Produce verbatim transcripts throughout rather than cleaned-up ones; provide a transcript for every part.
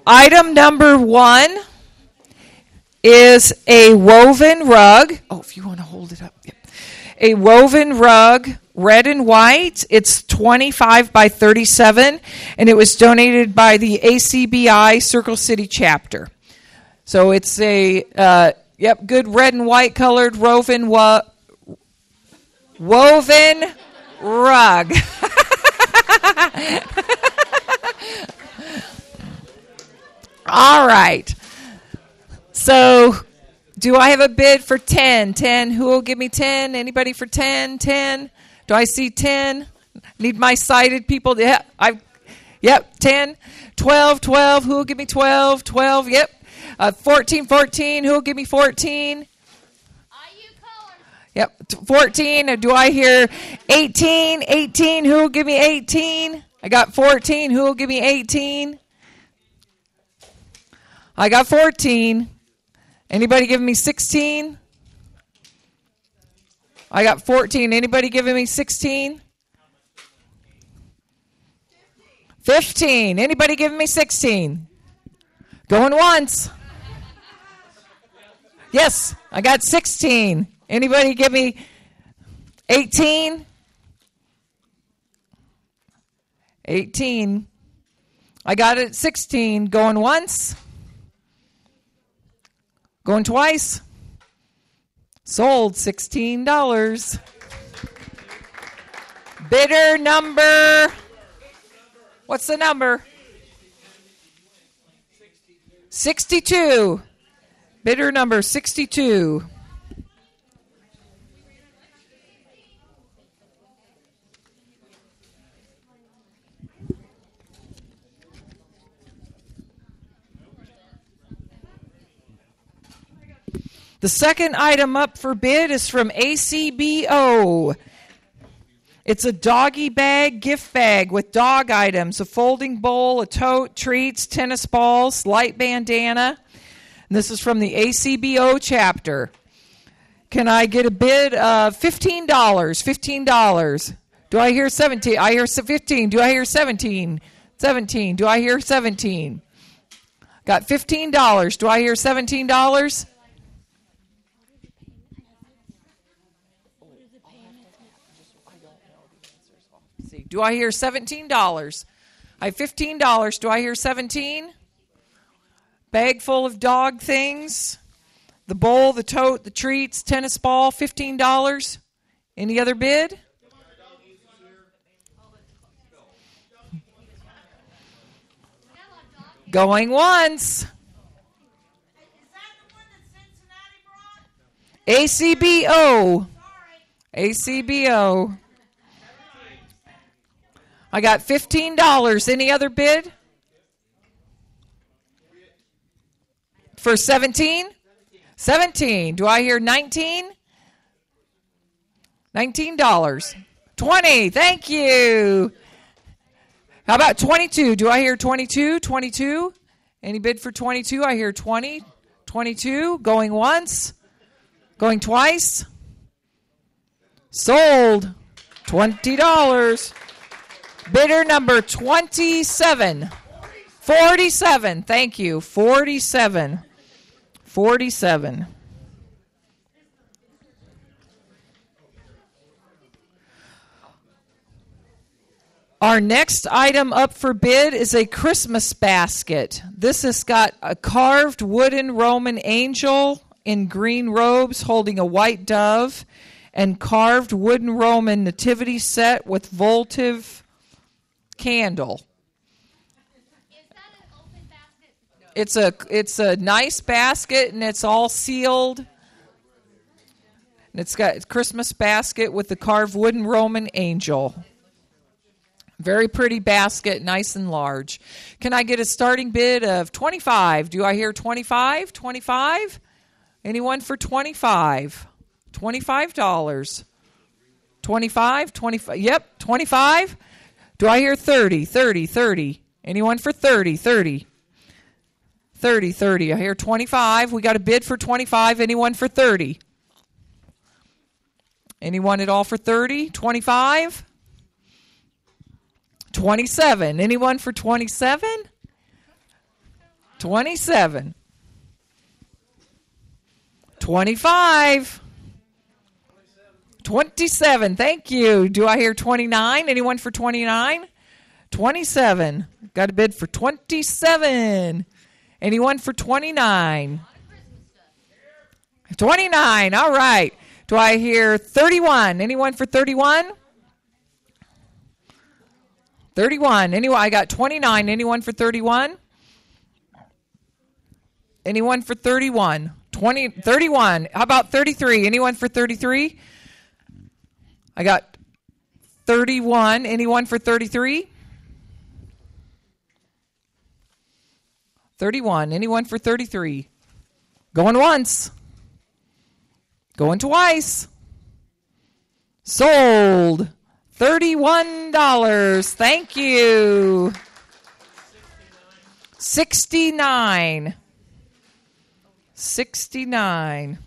Item number one is a woven rug. Oh, if you want to hold it up. Yep. A woven rug, red and white. It's twenty-five by thirty-seven, and it was donated by the A C B I Circle City chapter. So it's a, uh, yep, good red and white colored woven, wo- woven rug. All right. So, do I have a bid for ten? ten. Who will give me ten? Anybody for ten? ten. Do I see ten? Need my sighted people. Yeah, I. Yep, ten. twelve, twelve. Who will give me twelve? twelve. Yep. Uh, fourteen, fourteen. Who will give me fourteen? Yep, fourteen. Do I hear eighteen? eighteen. Who will give me eighteen? I got fourteen. Who will give me eighteen? I got fourteen. Anybody giving me sixteen? I got fourteen. Anybody giving me sixteen? fifteen. Anybody giving me sixteen? Going once. Yes, I got sixteen. Anybody give me eighteen? eighteen. I got it at sixteen. Going once. Going twice. Sold sixteen dollars. Bidder number. What's the number? sixty-two. Bidder number sixty-two. The second item up for bid is from A C B O. It's a doggy bag gift bag with dog items, a folding bowl, a tote, treats, tennis balls, light bandana. And this is from the A C B O chapter. Can I get a bid of fifteen dollars? fifteen dollars. Do I hear seventeen? I hear fifteen. Do I hear seventeen? seventeen. Do I hear seventeen? Got fifteen dollars. Do I hear seventeen dollars? Do I hear seventeen dollars? I have fifteen dollars. Do I hear seventeen? Bag full of dog things. The bowl, the tote, the treats, tennis ball, fifteen dollars. Any other bid? Going once. A C B O. A C B O. I got fifteen dollars. Any other bid? For seventeen? seventeen. Do I hear nineteen? nineteen dollars. twenty. Thank you. How about twenty-two? Do I hear twenty-two? twenty-two. Any bid for twenty-two? I hear twenty. twenty-two. Going once. Going twice. Sold. twenty dollars. Bidder number twenty-seven. forty-seven. Thank you. forty-seven. forty-seven. Our next item up for bid is a Christmas basket. This has got a carved wooden Roman angel in green robes holding a white dove and carved wooden Roman nativity set with votive candle. Is that an open basket? It's a it's a nice basket and it's all sealed. And it's got a Christmas basket with the carved wooden Roman angel. Very pretty basket, nice and large. Can I get a starting bid of twenty-five? Do I hear twenty-five? twenty-five? Anyone for twenty-five? twenty-five dollars. twenty-five? twenty-five? Yep, twenty-five. Do I hear thirty? thirty, thirty. Anyone for thirty? thirty. thirty, thirty. I hear twenty-five. We got a bid for twenty-five. Anyone for thirty? Anyone at all for thirty? twenty-five? twenty-seven. Anyone for twenty-seven? twenty-seven. twenty-five. twenty-seven. Thank you. Do I hear twenty-nine? Anyone for twenty-nine? twenty-seven. Got a bid for twenty-seven. Anyone for twenty-nine? twenty-nine. All right. Do I hear thirty-one? Anyone for thirty-one? thirty-one. Anyone? I got twenty-nine. Anyone for thirty-one? Anyone for thirty-one? twenty, thirty-one. How about thirty-three? Anyone for thirty-three? I got thirty-one. Anyone for thirty-three? thirty-one. Anyone for thirty-three? Going once. Going twice. Sold. thirty-one dollars. Thank you. sixty-nine. sixty-nine.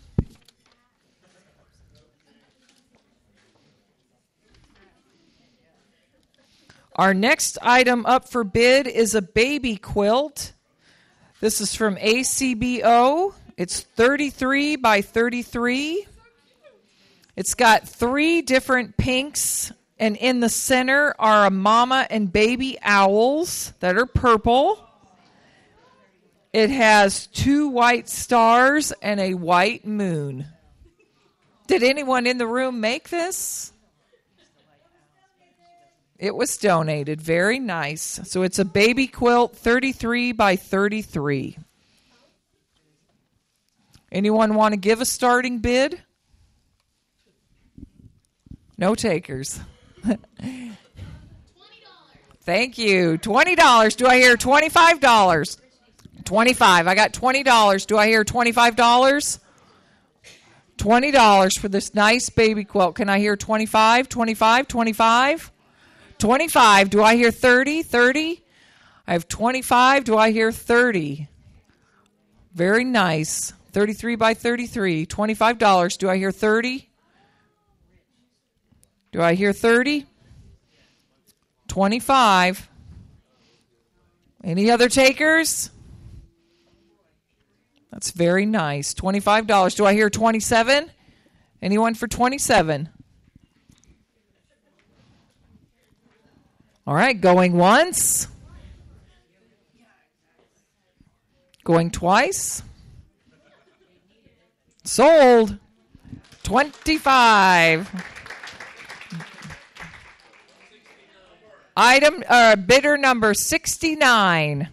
Our next item up for bid is a baby quilt. This is from A C B O. It's thirty-three by thirty-three. It's got three different pinks, and in the center are a mama and baby owls that are purple. It has two white stars and a white moon. Did anyone in the room make this? It was donated. Very nice. So it's a baby quilt, thirty-three by thirty-three. Anyone want to give a starting bid? No takers. twenty dollars. Thank you. twenty dollars. Do I hear twenty-five dollars? twenty-five. I got twenty dollars. Do I hear twenty-five dollars? twenty dollars for this nice baby quilt. Can I hear twenty-five? twenty-five? twenty-five? twenty-five. Do I hear thirty? thirty? I have twenty-five. Do I hear thirty? Very nice. thirty-three by thirty-three. twenty-five dollars. Do I hear thirty? Do I hear thirty? twenty-five. Any other takers? That's very nice. twenty-five dollars. Do I hear twenty-seven? Anyone for twenty-seven? All right, going once. Going twice. Sold. twenty-five. Item uh, bidder number sixty-nine.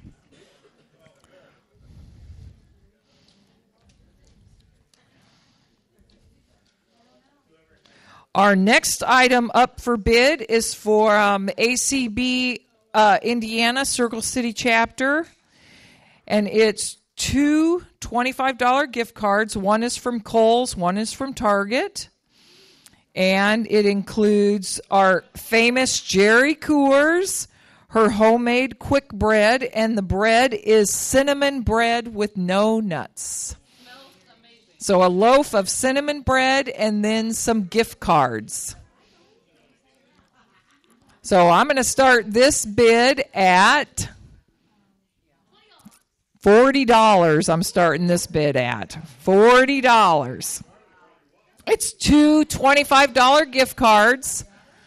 Our next item up for bid is for um, A C B uh, Indiana Circle City Chapter, and it's two twenty-five dollars gift cards. One is from Kohl's, one is from Target, and it includes our famous Jerry Coors, her homemade quick bread, and the bread is cinnamon bread with no nuts. So a loaf of cinnamon bread and then some gift cards. So I'm going to start this bid at forty dollars. I'm starting this bid at forty dollars. It's two twenty-five dollars gift cards.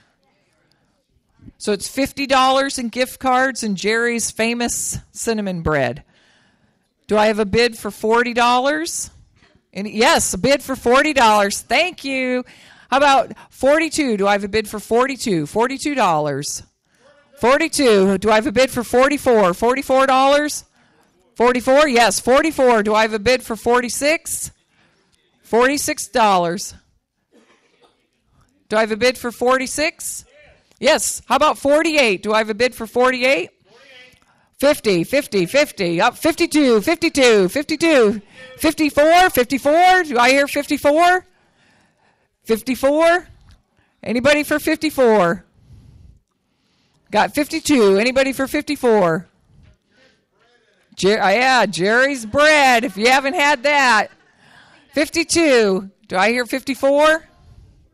So it's fifty dollars in gift cards and Jerry's famous cinnamon bread. Do I have a bid for forty dollars? And yes, a bid for forty dollars. Thank you. How about forty-two? Do I have a bid for forty-two? forty-two dollars. forty-two. Do I have a bid for forty-four? forty-four dollars. forty-four? Yes, forty-four. Do I have a bid for forty-six? forty-six dollars. Do I have a bid for forty-six? Yes. How about forty-eight? Do I have a bid for forty-eight? fifty, fifty, fifty, up fifty-two, fifty-two, fifty-two, fifty-four, fifty-four. Do I hear fifty-four? fifty-four? Anybody for fifty-four? Got fifty-two. Anybody for fifty-four? Jer- yeah, Jerry's bread, if you haven't had that. fifty-two. Do I hear fifty-four?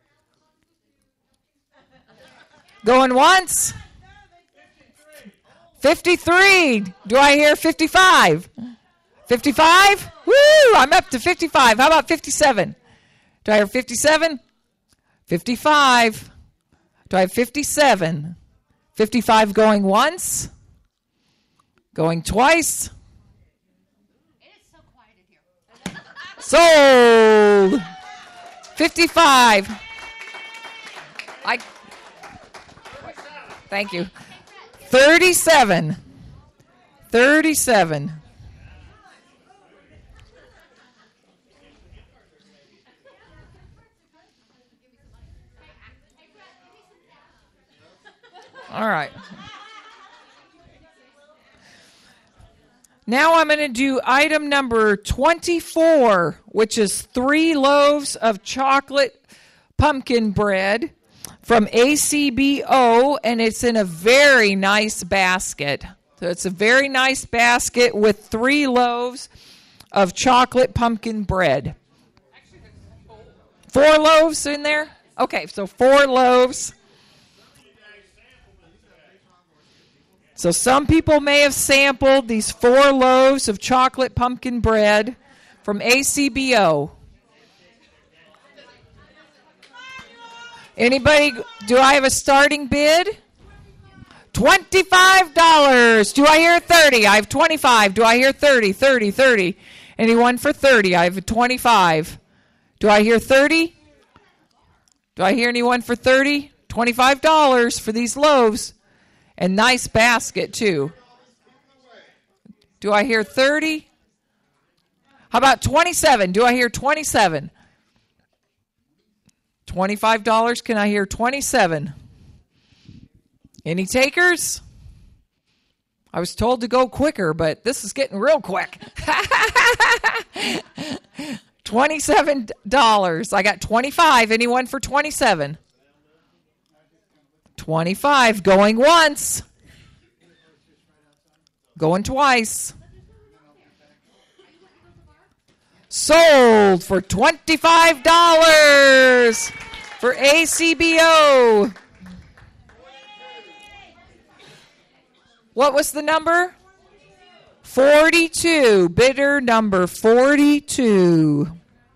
Going once? fifty-three. Do I hear fifty-five? fifty-five? Woo! I'm up to fifty-five. How about fifty-seven? Do I hear fifty-seven? fifty-five. Do I have fifty-seven? fifty-five going once? Going twice? It is so quiet in here. Sold. fifty-five. I. Thank you. thirty-seven. thirty-seven. All right. Now I'm going to do item number twenty-four, which is three loaves of chocolate pumpkin bread from A C B O, and it's in a very nice basket. So it's a very nice basket with three loaves of chocolate pumpkin bread. Four loaves in there? Okay, so four loaves. So some people may have sampled these four loaves of chocolate pumpkin bread from A C B O. Anybody, do I have a starting bid? twenty-five dollars. Do I hear thirty? I have twenty-five. Do I hear thirty? thirty, thirty. Anyone for thirty? I have twenty-five. Do I hear thirty? Do I hear anyone for thirty? twenty-five dollars for these loaves. And nice basket, too. Do I hear thirty? How about twenty-seven? Do I hear twenty-seven? twenty-five dollars. Can I hear twenty-seven? Any takers? I was told to go quicker, but this is getting real quick. twenty-seven dollars. I got twenty-five. Anyone for twenty-seven? twenty-five. Going once. Going twice. Sold for twenty-five dollars for A C B O. What was the number? forty-two. Bidder number forty-two.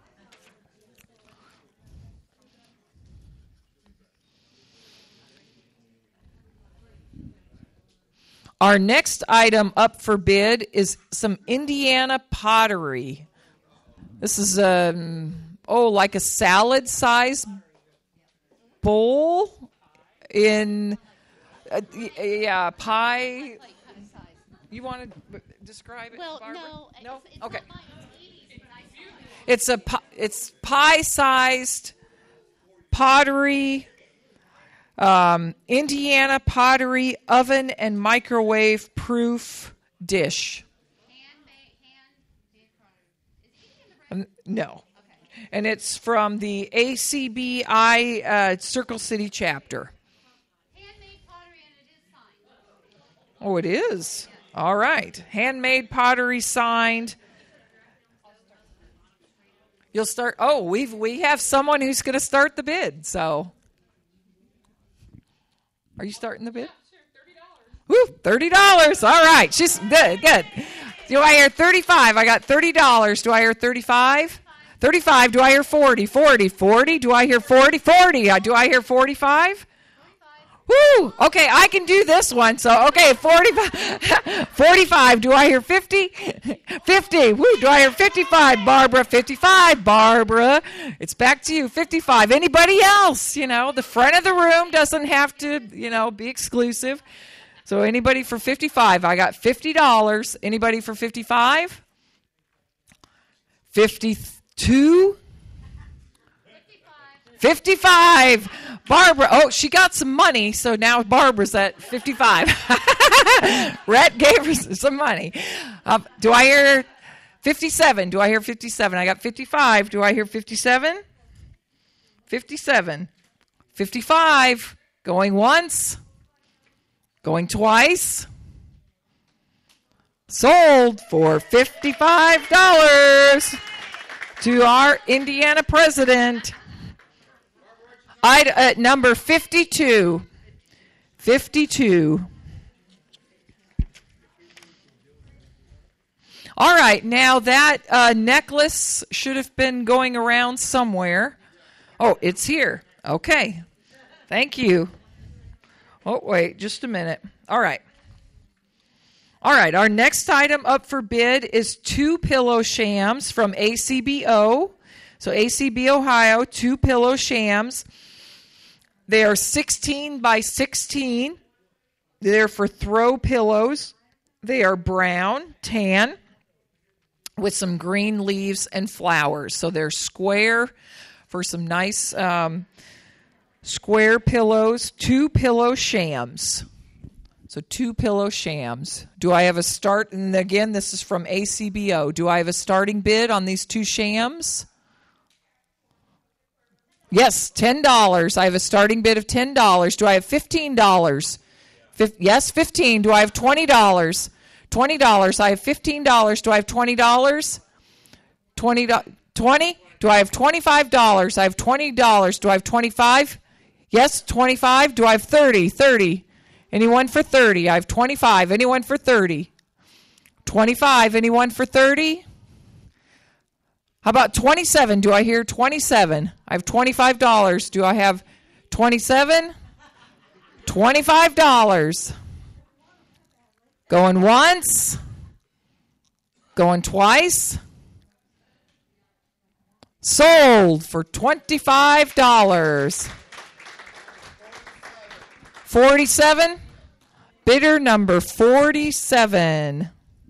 Our next item up for bid is some Indiana pottery. This is um oh like a salad size bowl in uh, yeah pie. You want to describe it? Well, Barbara? no, no. It's, it's Okay. not my eighties, but I saw it. It's a pi- it's pie sized pottery. Um, Indiana pottery oven and microwave proof dish. Handmade, hand, is it in the brand? Um, no. Okay. And it's from the A C B I uh, Circle City chapter. Handmade pottery, and it is signed. Oh, it is. All right. Handmade pottery signed. You'll start. Oh, we've we have someone who's going to start the bid. So, are you starting the bid? Woo, thirty dollars. All right. She's good. Good. Do I hear thirty-five? I got thirty dollars. Do I hear thirty-five? thirty-five. Do I hear forty? forty. forty. Do I hear forty? forty. Uh, Do I hear forty-five? Woo! Okay, I can do this one. So, okay, forty-five. forty-five. Do I hear fifty? fifty. Woo! Do I hear fifty-five? Barbara, fifty-five. Barbara, it's back to you. fifty-five. Anybody else? You know, the front of the room doesn't have to, you know, be exclusive. So, anybody for fifty-five? I got fifty dollars. Anybody for fifty-five? fifty-two. fifty-five. Barbara, oh, she got some money, so now Barbara's at fifty-five. Rhett gave her some money. Um, do I hear fifty-seven? Do I hear fifty-seven? I got fifty-five. Do I hear fifty-seven? fifty-seven. fifty-five. Going once. Going twice. Sold for fifty-five dollars to our Indiana president. I'd, uh, number fifty-two. fifty-two. All right, now that uh, necklace should have been going around somewhere. Oh, it's here. Okay. Thank you. Oh, wait, just a minute. All right. All right, our next item up for bid is two pillow shams from A C B O. So A C B Ohio, two pillow shams. They are sixteen by sixteen. They're for throw pillows. They are brown, tan, with some green leaves and flowers. So they're square for some nice um, square pillows. Two pillow shams. So two pillow shams. Do I have a start? And again, this is from A C B O. Do I have a starting bid on these two shams? Yes, ten dollars. I have a starting bid of ten dollars. Do I have fifteen dollars? Fif- yes, fifteen dollars. Do I have twenty dollars? twenty dollars. I have fifteen dollars. Do I have twenty dollars? twenty dollars. twenty? Do I have twenty-five dollars? I have twenty dollars. Do I have twenty-five dollars? Yes, twenty-five dollars. Do I have thirty dollars? thirty dollars. Anyone for thirty dollars? I have twenty-five dollars. Anyone for thirty dollars? twenty-five dollars. Anyone for thirty dollars? How about twenty-seven dollars? Do I hear twenty-seven dollars? I have twenty-five dollars. Do I have twenty-seven dollars? twenty-five dollars. Going once. Going twice. Sold for twenty-five dollars. forty-seven. Bidder number forty-seven.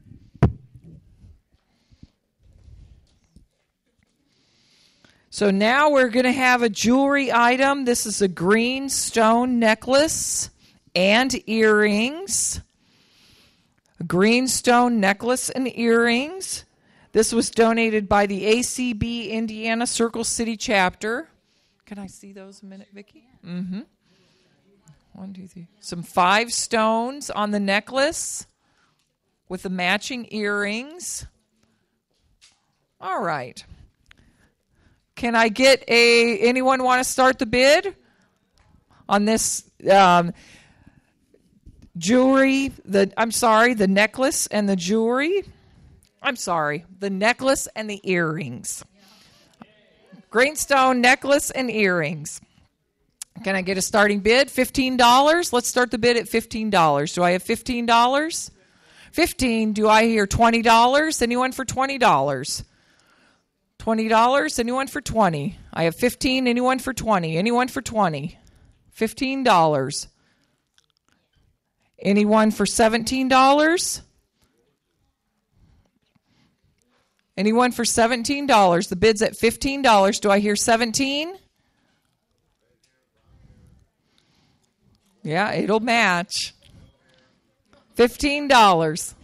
So now we're going to have a jewelry item. This is a green stone necklace and earrings. A green stone necklace and earrings. This was donated by the A C B Indiana Circle City chapter. Can I see those a minute, Vicki? Mm-hmm. One, two, three. Some five stones on the necklace with the matching earrings. All right. Can I get a, anyone want to start the bid on this um, jewelry, the, I'm sorry, the necklace and the jewelry? I'm sorry, the necklace and the earrings. Greenstone necklace and earrings. Can I get a starting bid? fifteen dollars. Let's start the bid at fifteen dollars. Do I have fifteen dollars? fifteen. Do I hear twenty dollars? Anyone for twenty dollars? twenty dollars. Anyone for twenty? I have fifteen. Anyone for twenty? Anyone for twenty? fifteen dollars. Anyone for seventeen dollars? Anyone for seventeen dollars? The bid's at fifteen dollars. Do I hear seventeen? Yeah, it'll match. fifteen dollars.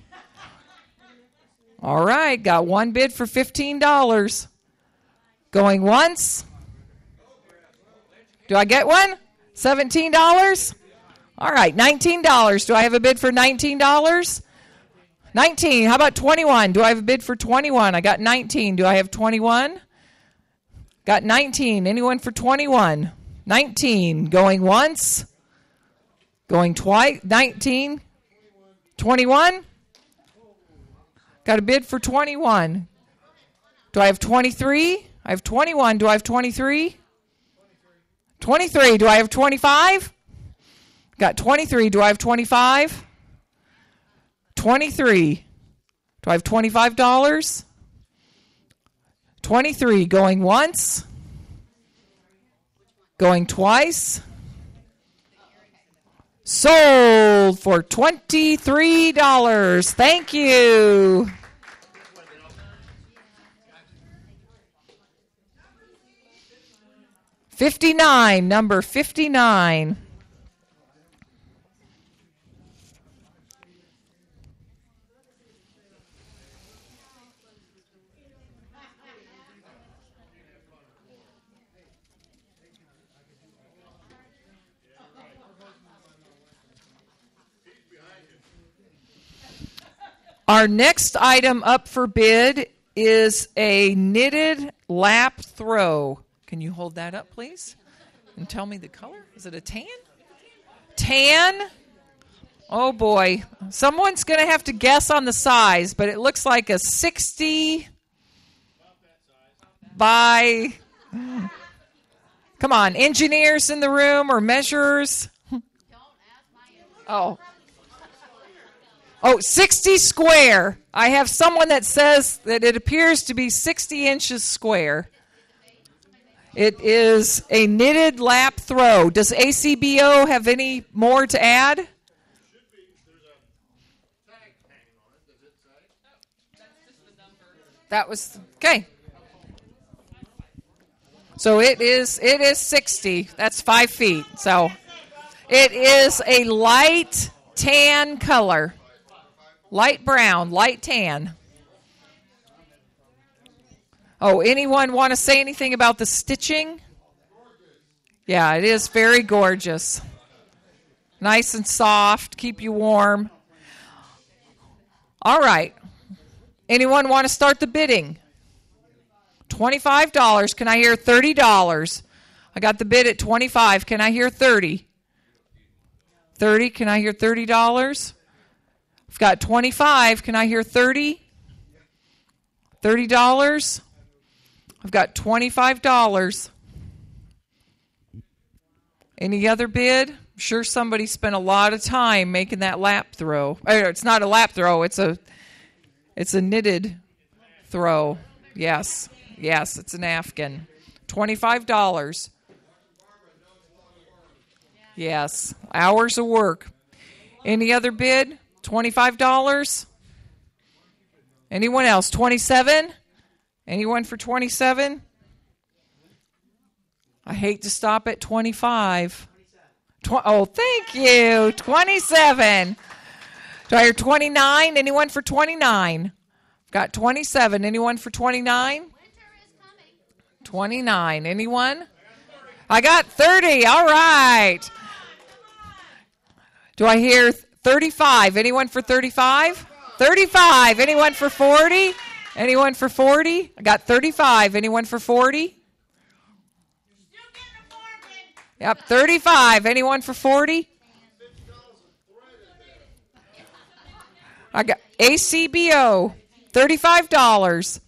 All right, got one bid for fifteen dollars. Going once. Do I get one? seventeen dollars? All right, nineteen dollars. Do I have a bid for nineteen dollars? nineteen. How about twenty-one? Do I have a bid for twenty-one? I got nineteen. Do I have twenty-one? Got nineteen. Anyone for twenty-one? nineteen. Going once. Going twice. nineteen. twenty-one. Got a bid for twenty-one. Do I have twenty-three? I have twenty-one. Do I have twenty-three? twenty-three. Do I have twenty-five? Got twenty-three. Do I have twenty-five? twenty-three. Do I have twenty-five dollars? twenty-three. Going once. Going twice. Sold for twenty-three dollars. Thank you. fifty-nine, number fifty-nine. Our next item up for bid is a knitted lap throw. Can you hold that up, please? And tell me the color. Is it a tan? Tan Oh boy. Someone's going to have to guess on the size, but it looks like a sixty by... Come on, engineers in the room or measurers? Oh. Oh, sixty square. I have someone that says that it appears to be sixty inches square. It is a knitted lap throw. Does A C B O have any more to add? That was okay. So it is it is sixty. That's five feet. So it is a light tan color. Light brown, light tan. Oh, anyone want to say anything about the stitching? Yeah, it is very gorgeous. Nice and soft, keep you warm. All right. Anyone want to start the bidding? twenty-five dollars. Can I hear thirty dollars? I got the bid at twenty-five dollars. Can I hear thirty dollars? thirty dollars. Can I hear thirty dollars? I've got twenty-five dollars. Can I hear thirty dollars? thirty dollars. I've got twenty-five dollars. Any other bid? I'm sure somebody spent a lot of time making that lap throw. It's not a lap throw. It's a it's a knitted throw. Yes. Yes, it's an Afghan. twenty-five dollars. Yes. Hours of work. Any other bid? twenty-five dollars. Anyone else? twenty-seven dollars. Anyone for twenty-seven? I hate to stop at twenty-five. Tw- oh, thank you. twenty-seven. Do I hear twenty-nine? Anyone for twenty-nine? I've got twenty-seven. Anyone for twenty-nine? Winter is coming. twenty-nine. Anyone? I got thirty. All right. Do I hear thirty-five? Anyone for thirty-five? thirty-five. Anyone for forty? Anyone for forty? I got thirty-five. Anyone for forty? Yep, thirty-five. Anyone for forty? I got A C B O, thirty-five dollars.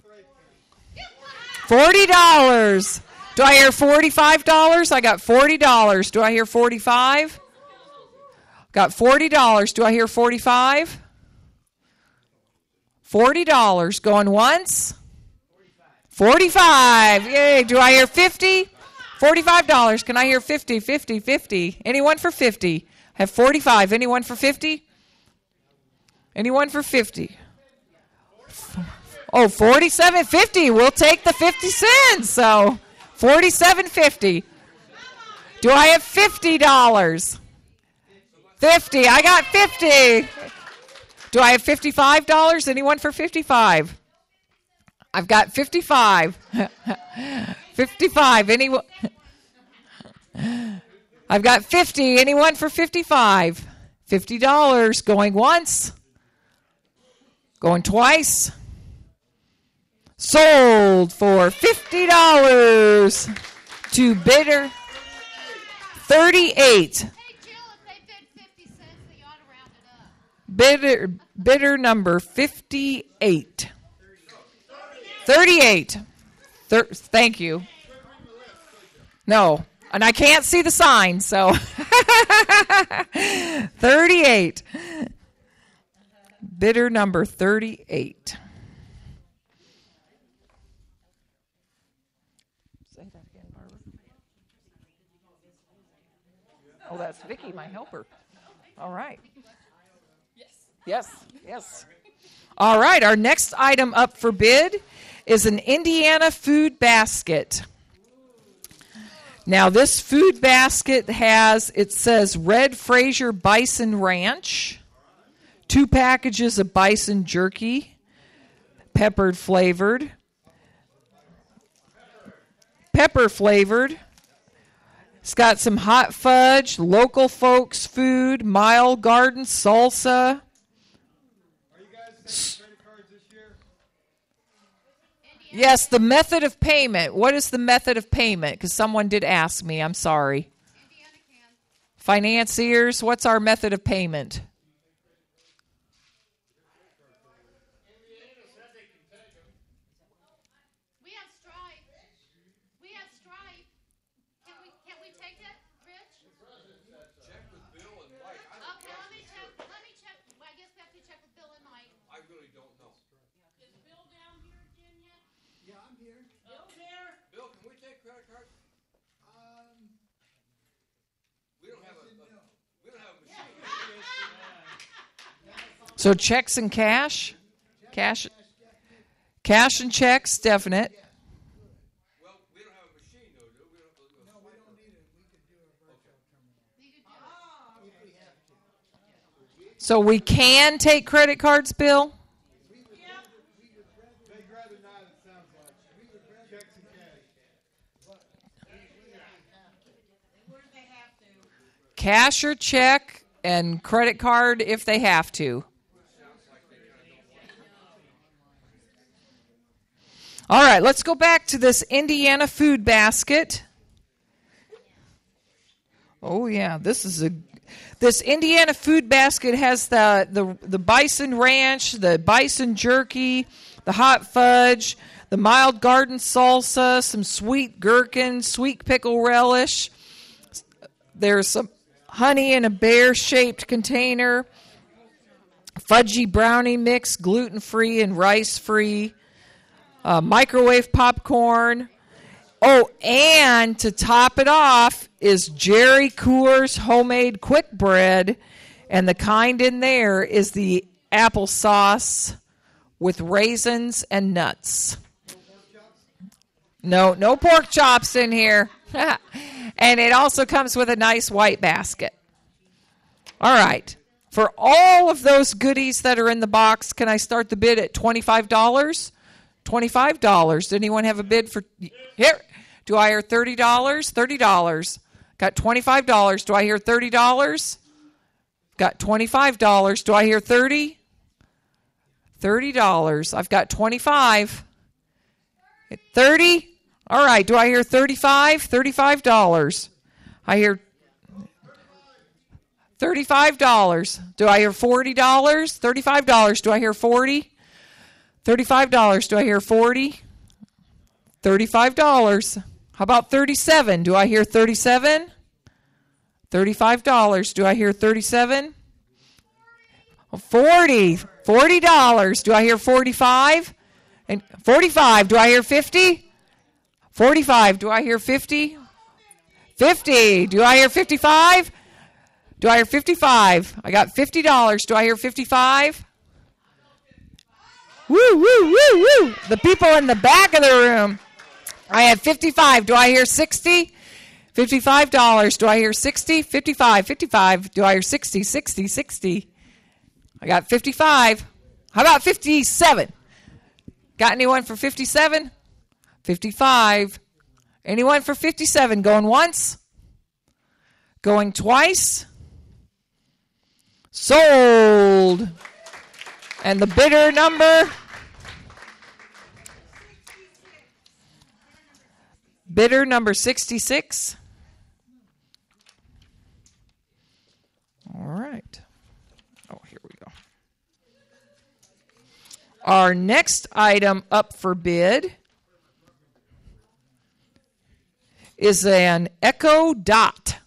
forty dollars. Do I hear forty-five dollars? I got forty dollars. Do I hear forty-five? Got forty dollars. Do I hear forty-five? forty dollars. Going once? forty-five. Yay. Do I hear fifty? forty-five dollars. Can I hear fifty, fifty, fifty? Anyone for fifty? I have forty-five. Anyone for fifty? Anyone for fifty? Oh, forty-seven fifty. We'll take the fifty cents. So, forty-seven fifty. Do I have fifty dollars? fifty. I got fifty. Do I have fifty-five dollars? Anyone for fifty-five? I've got fifty-five. fifty-five. Anyone? I've got fifty. Anyone for fifty-five? fifty dollars. Going once. Going twice. Sold for fifty dollars to bidder thirty-eight. Hey, Jill, if they bid fifty cents, they ought to round it up. Bidder, bidder number fifty-eight. thirty-eight. Thir- thank you. No, and I can't see the sign, so. thirty-eight. Bidder number thirty-eight. Say that again, Barbara. Oh, that's Vicky, my helper. All right. Yes, yes. All right, our next item up for bid is an Indiana food basket. Now, this food basket has, it says Red Fraser Bison Ranch, two packages of bison jerky, peppered flavored, pepper flavored. It's got some hot fudge, local folks food, mild garden salsa. Yes, the method of payment. What is the method of payment? Because someone did ask me. I'm sorry. Financiers, what's our method of payment? We have Stripe. We have Stripe. Can we can we take it, Rich? Check with Bill and Mike. I, Okay, let me check. Let me check. Well, I guess we have to check with Bill and Mike. I really don't know. Is Bill down here again yet? Yeah, I'm here. Bill's here. Bill, can we take credit cards? Um, We don't have a, no. a we don't have a machine. So checks and cash? Cash cash and checks, definite. Well, we don't have a machine though, do we? We don't, we No, we don't need it. We could do a virtual terminal You could do it. if we have to. So we can take credit cards, Bill? They'd rather not, it sounds like. We would rather checks and cash. Where do they have to? Cash or check and credit card if they have to. All right, let's go back to this Indiana food basket. Oh yeah, this is a this Indiana food basket has the the the bison ranch, the bison jerky, the hot fudge, the mild garden salsa, some sweet gherkin, sweet pickle relish. There's some honey in a bear-shaped container, fudgy brownie mix, gluten-free and rice-free, uh, microwave popcorn. Oh, and to top it off is Jerry Coors homemade quick bread, and the kind in there is the applesauce with raisins and nuts. No, no pork chops in here. And it also comes with a nice white basket. All right. For all of those goodies that are in the box, can I start the bid at twenty-five dollars? twenty-five dollars. Does anyone have a bid for... Here. Do I hear thirty dollars? thirty dollars. Got twenty-five dollars. Do I hear thirty dollars? Got twenty-five dollars. Do I hear thirty? thirty dollars. I've got twenty-five. thirty? All right. Do I hear thirty-five? thirty-five dollars. I hear thirty-five dollars. Do I hear forty dollars? thirty-five dollars. Do I hear forty? thirty-five dollars. Do I hear forty? thirty-five dollars. How about thirty-seven? Do I hear thirty-seven? thirty-five dollars. Do I hear thirty-seven? forty. forty dollars. Do I hear forty-five? And forty-five. Do I hear fifty? forty-five. Do I hear fifty? fifty. Do I hear fifty-five? Do I hear fifty-five? I got fifty dollars. Do I hear fifty-five? Woo, woo, woo, woo. The people in the back of the room. I have fifty-five. Do I hear sixty? fifty-five dollars. Do I hear sixty? fifty-five. fifty-five. Do I hear sixty? sixty. sixty. I got fifty-five. How about fifty-seven? Got anyone for fifty-seven? fifty-five. Anyone for fifty-seven? Going once? Going twice? Sold. And the bidder number? Bidder number sixty-six. All right. Oh, here we go. Our next item up for bid is an Echo Dot.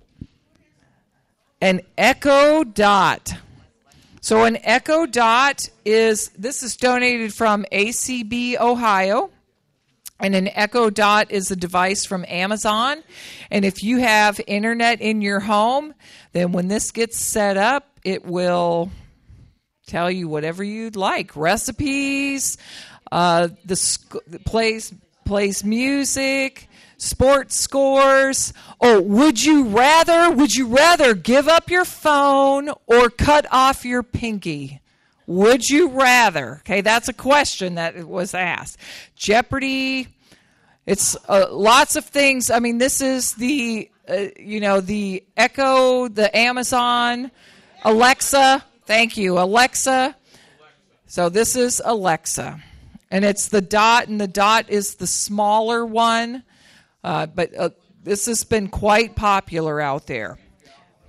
An Echo Dot. So an Echo Dot is, this is donated from A C B Ohio. And an Echo Dot is a device from Amazon. And if you have internet in your home, then when this gets set up, it will tell you whatever you'd like. Recipes, uh, the sc- plays plays music, sports scores. Oh, would you rather, would you rather give up your phone or cut off your pinky? Would you rather? Okay, that's a question that was asked. Jeopardy, it's uh, lots of things. I mean, this is the, uh, you know, the Echo, the Amazon, Alexa. Thank you, Alexa. So this is Alexa. And it's the Dot, and the Dot is the smaller one. Uh, but uh, this has been quite popular out there.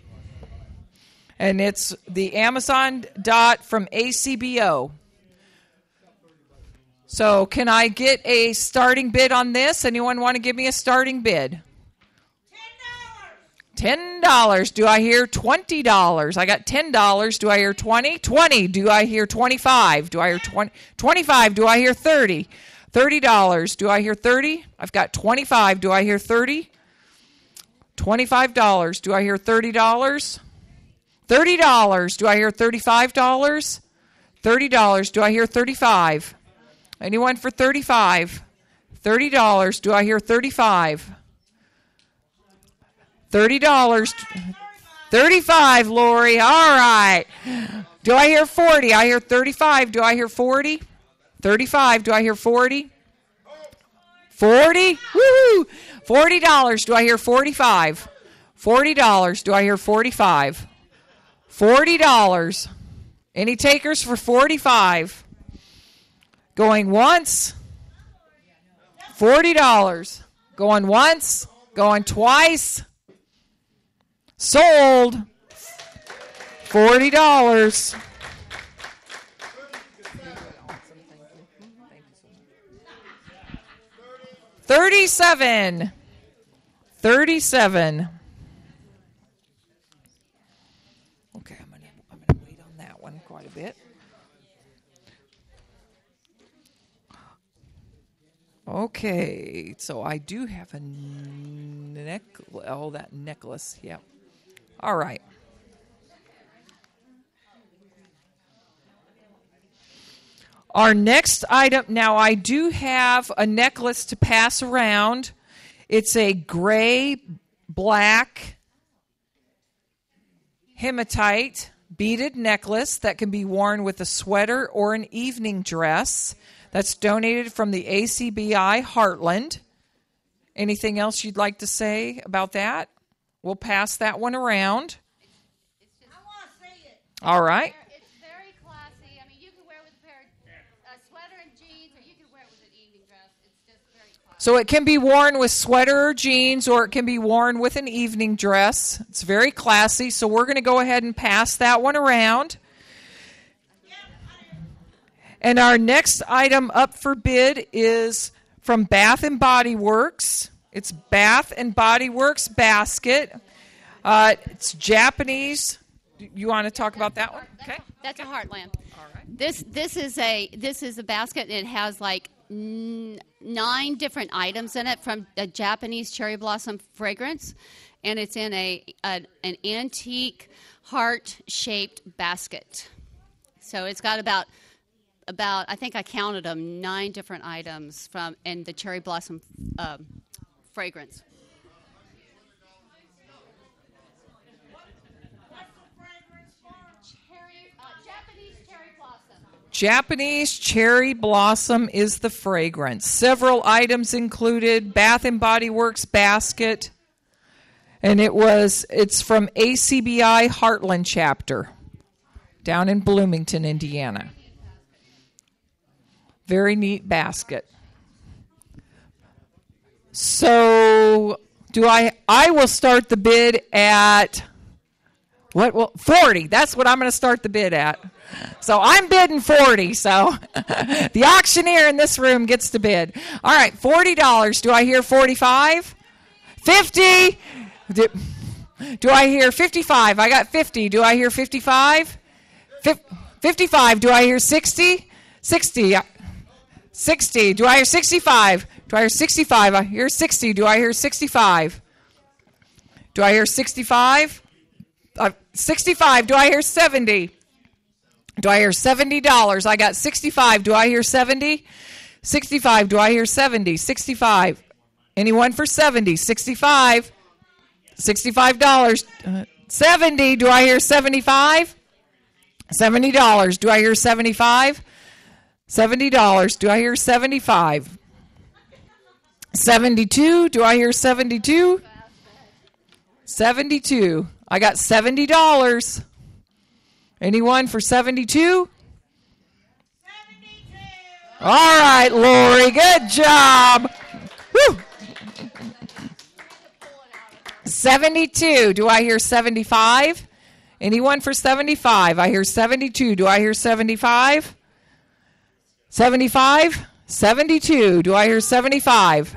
And it's the Amazon Dot from A C B O. So can I get a starting bid on this? Anyone want to give me a starting bid? ten dollars. Do I hear twenty dollars? I got ten dollars. Do I hear twenty? twenty. Do I hear twenty-five? Do I hear twenty? twenty-five. Do I hear thirty? thirty dollars. Do I hear thirty? I've got twenty-five. Do I hear thirty? twenty-five dollars. Do I hear thirty dollars? thirty dollars. Do I hear thirty-five dollars? thirty dollars. Do I hear thirty-five? Anyone for thirty-five? thirty dollars. Do I hear thirty-five? thirty dollars. thirty-five, Lori. All right. Do I hear forty? I hear thirty-five. Do I hear forty? thirty-five. Do I hear forty? forty? Woo! forty dollars. Do I hear forty-five? forty dollars. Do I hear forty-five? forty dollars. Any takers for forty-five? Going once? forty dollars. Going once? Going twice? Sold. forty dollars. thirty-seven. thirty-seven. Okay, I'm going to I'm going to wait on that one quite a bit. Okay, so I do have a necklace. Oh, that necklace. Yeah. All right. Our next item, now I do have a necklace to pass around. It's a gray, black, hematite beaded necklace that can be worn with a sweater or an evening dress. That's donated from the A C B I Heartland. Anything else you'd like to say about that? We'll pass that one around. I want to see it. All right. It's very classy. I mean, you can wear it with a pair of a sweater and jeans, or you can wear it with an evening dress. It's just very classy. So it can be worn with sweater or jeans, or it can be worn with an evening dress. It's very classy. So we're going to go ahead and pass that one around. And our next item up for bid is from Bath and Body Works. It's Bath and Body Works basket. Uh, it's Japanese. You want to talk about that one? Okay. That's a Heartland. All right. This this is a this is a basket. And it has like n- nine different items in it from a Japanese cherry blossom fragrance, and it's in a, a an antique heart shaped basket. So it's got about about I think I counted them nine different items from in the cherry blossom um, fragrance. Cherry, uh, Japanese cherry blossom. Japanese cherry blossom is the fragrance. Several items included Bath and Body Works basket, and it was it's from A C B I Heartland chapter down in Bloomington, Indiana. Very neat basket. So, do I I will start the bid at what? Well, forty. That's what I'm going to start the bid at. So I'm bidding forty. So the auctioneer in this room gets to bid. All right, forty dollars. Do I hear forty-five? fifty. Do, do I hear fifty-five? I got fifty. Do I hear fifty-five? fifty-five. Do I hear sixty? sixty. sixty. Do I hear sixty-five? Do I hear sixty-five? I hear sixty. Do I hear sixty-five? Do I hear sixty-five? Uh, sixty-five. Do I hear seventy? Do I hear seventy dollars? I got sixty-five. Do I hear seventy? sixty-five. Do I hear seventy? sixty-five. Anyone for seventy? sixty-five. sixty-five dollars. Uh, seventy. Do I hear seventy-five? seventy dollars. Do I hear seventy-five? seventy dollars. Do I hear seventy-five? seventy-two. Do I hear seventy-two? seventy-two. I got seventy dollars. Anyone for seventy-two? seventy-two. All right, Lori. Good job. Woo. seventy-two. Do I hear seventy-five? Anyone for seventy-five? I hear seventy-two. Do I hear seventy-five? seventy-five? seventy-two. Do I hear seventy-five?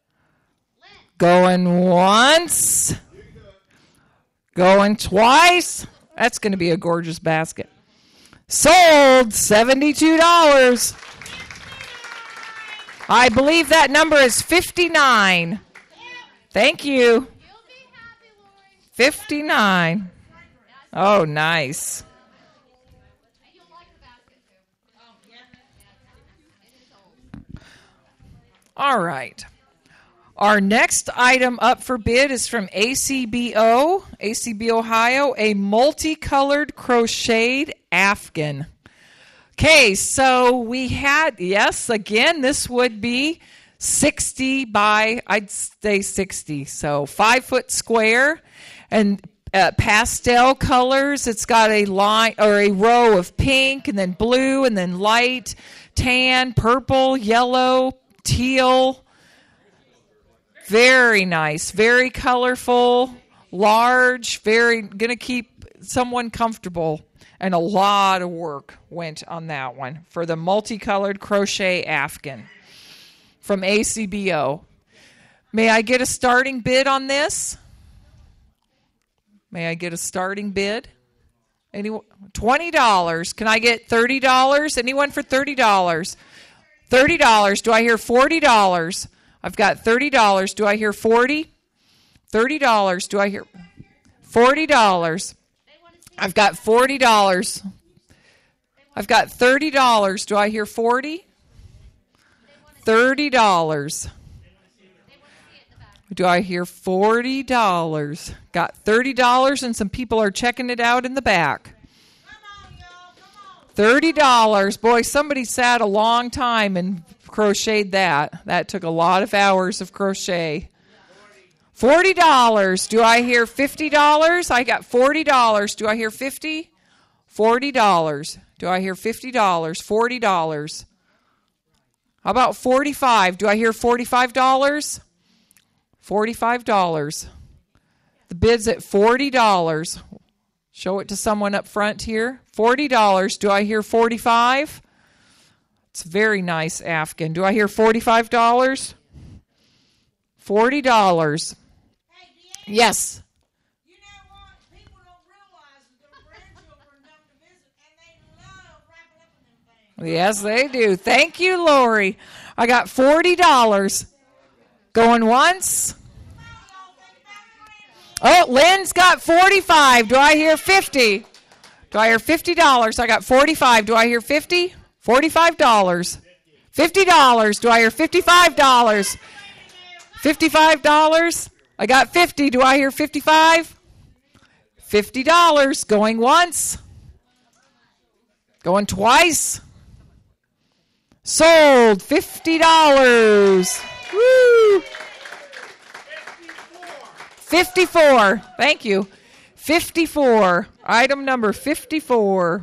Going once. Going twice. That's going to be a gorgeous basket. Sold seventy-two dollars. I believe that number is fifty-nine. Thank you. fifty-nine. Oh, nice. All right. Our next item up for bid is from A C B O, A C B Ohio, a multicolored crocheted Afghan. Okay, so we had, yes, again, this would be sixty by, I'd say sixty, so five foot square, and uh, pastel colors. It's got a line or a row of pink, and then blue, and then light, tan, purple, yellow, teal. Very nice, very colorful, large, very going to keep someone comfortable. And a lot of work went on that one for the multicolored crochet Afghan from A C B O. May I get a starting bid on this? May I get a starting bid? Anyone? twenty dollars. Can I get thirty dollars? Anyone for thirty dollars? thirty dollars. Do I hear forty dollars? I've got thirty dollars. Do I hear forty dollars? thirty dollars. Do I hear forty dollars? I've got forty dollars. I've got thirty dollars. Do I hear forty? thirty dollars. Do I hear forty dollars? Got thirty dollars, and some people are checking it out in the back. thirty dollars. Boy, somebody sat a long time and crocheted that. That took a lot of hours of crochet. forty dollars. Do I hear fifty dollars? I got forty dollars. Do I hear fifty? forty dollars. Do I hear fifty dollars? forty dollars. How about forty-five? Do I hear forty-five dollars? forty-five dollars. The bid's at forty dollars. Show it to someone up front here. forty dollars. Do I hear forty-five? It's very nice Afghan. Do I hear forty-five dollars? forty dollars. Yes. You know what? People don't realize that their grandchildren come to visit, and they love wrapping up in them things. Yes, they do. Thank you, Lori. I got forty dollars. Going once. Oh, Lynn's got forty-five. Do I hear fifty? Do I hear fifty dollars? I got forty-five. Do I hear fifty? forty-five dollars. fifty dollars. Do I hear fifty-five dollars? fifty-five dollars. I got fifty. Do I hear fifty-five? fifty dollars. Going once. Going twice. Sold. fifty dollars. Woo. fifty-four. Thank you. fifty-four. Item number fifty-four.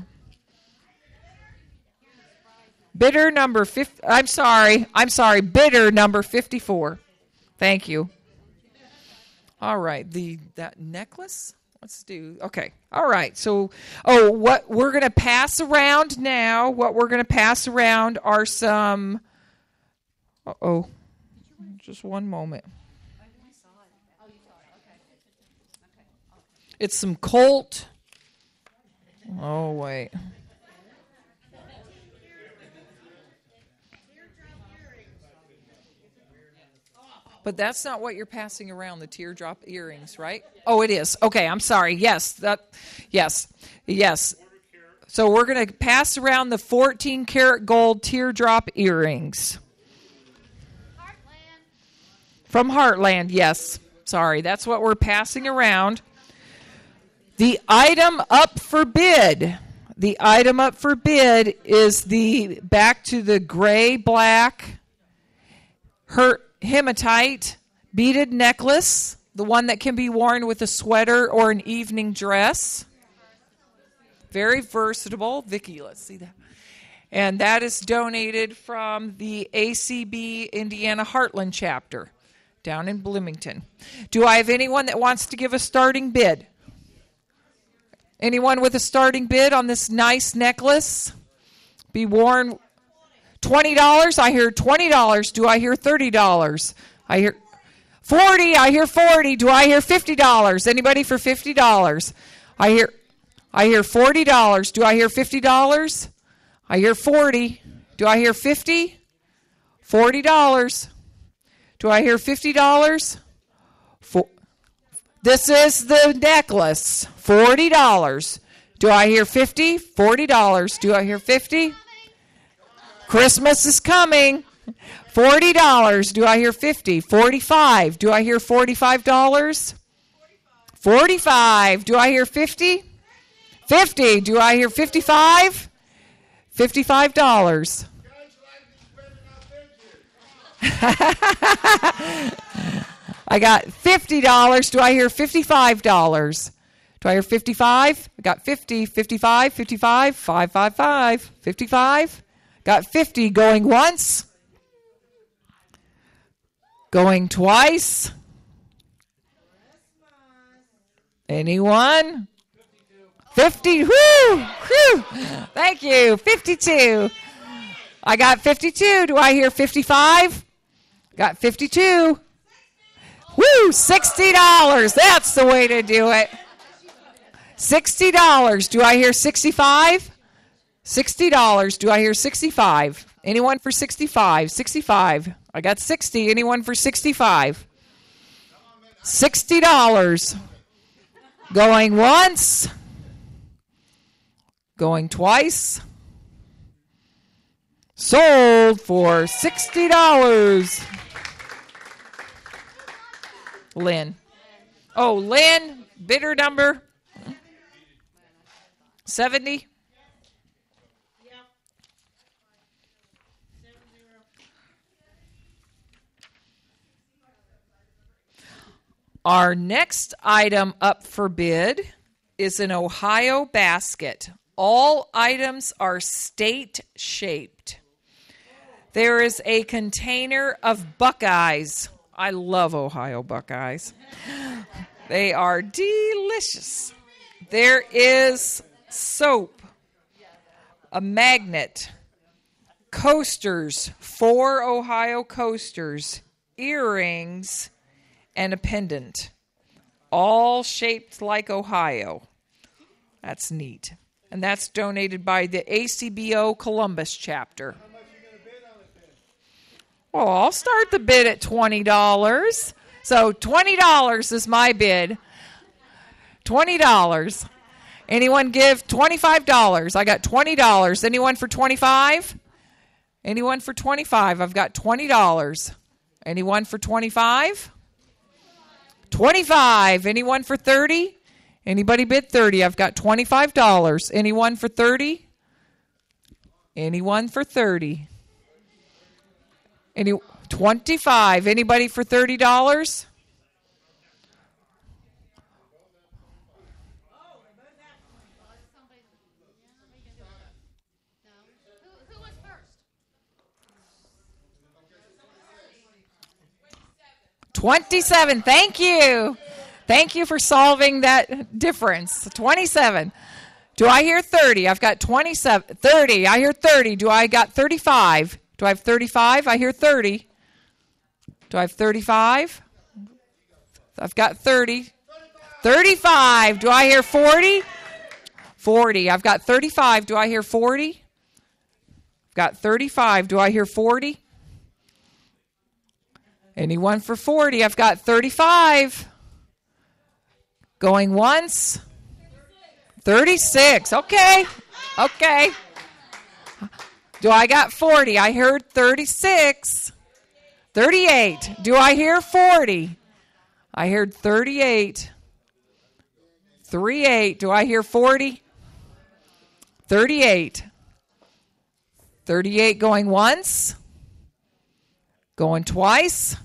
Bidder number fifty. I'm sorry. I'm sorry. Bidder number fifty-four. Thank you. All right, the that necklace. Let's do. Okay. All right. So, oh, what we're going to pass around now, what we're going to pass around are some. Uh-oh. Just one moment. It's some Colt. Oh, wait. But that's not what you're passing around, the teardrop earrings, right? Oh, it is. Okay, I'm sorry. Yes, that. Yes, yes. So we're going to pass around the fourteen karat gold teardrop earrings. Heartland. From Heartland, yes. Sorry, that's what we're passing around. The item up for bid. The item up for bid is the back to the gray black her hematite beaded necklace, the one that can be worn with a sweater or an evening dress. Very versatile. Vicki, let's see that. And that is donated from the A C B Indiana Heartland chapter down in Bloomington. Do I have anyone that wants to give a starting bid? Anyone with a starting bid on this nice necklace? Be worn twenty dollars. I hear twenty dollars. Do I hear thirty dollars? I hear forty. I hear forty. Do I hear fifty dollars? Anybody for fifty dollars? I hear I hear forty dollars. Do I hear fifty dollars? I hear forty. Do I hear fifty? forty dollars. Do I hear fifty dollars? For, this is the necklace. forty dollars. Do I hear fifty? forty dollars. Do I hear fifty? Christmas is coming. forty dollars. Do I hear fifty? forty-five. Do I hear forty-five dollars? forty-five. Do I hear fifty? fifty. Do I hear fifty-five? fifty-five dollars. I got fifty dollars. Do I hear fifty-five dollars? Do I hear fifty-five? I got fifty, fifty-five, fifty-five, five, five, five, fifty-five. Got fifty. Going once. Going twice. Anyone? fifty. Whoo! Whew. Thank you. fifty-two. I got fifty-two. Do I hear fifty-five? Got fifty-two. Woo! sixty dollars. That's the way to do it. sixty dollars. Do I hear sixty-five? sixty dollars. Do I hear sixty-five? Anyone for sixty-five? sixty-five. I got sixty. Anyone for sixty-five? sixty dollars. Going once. Going twice. Sold for sixty dollars. Lynn. Oh, Lynn, bidder number seventy. Our next item up for bid is an Ohio basket. All items are state-shaped. There is a container of Buckeyes. I love Ohio Buckeyes. They are delicious. There is soap, a magnet, coasters, four Ohio coasters, earrings, and a pendant, all shaped like Ohio. That's neat. And that's donated by the A C B O Columbus chapter. How much are you going to bid on it then? Well, I'll start the bid at twenty dollars. So twenty dollars is my bid. twenty dollars. Anyone give twenty-five dollars? I got twenty dollars. Anyone for twenty-five dollars? Anyone for twenty-five dollars? I've got twenty dollars. Anyone for twenty-five dollars? twenty-five dollars. Anyone for thirty dollars? Anybody bid thirty dollars? I've got twenty-five dollars. Anyone for thirty dollars? Anyone for thirty dollars? Any twenty-five dollars. Anybody for thirty dollars? Who, who was first? twenty-seven. Thank you. Thank you for solving that difference. twenty-seven. Do I hear thirty? I've got twenty-seven. thirty. I hear thirty. Do I got thirty-five? Do I have thirty-five? I hear thirty. Do I have thirty-five? I've got thirty. thirty-five. Do I hear forty? forty. I've got thirty-five. Do I hear forty? I've got thirty-five. Do I hear forty? Anyone for forty? I've got thirty-five. Going once. thirty-six. Okay. Okay. Do I got forty? I heard thirty-six. thirty-eight. Do I hear forty? I heard thirty-eight. thirty-eight. Do I hear forty? thirty-eight. thirty-eight going once. Going twice.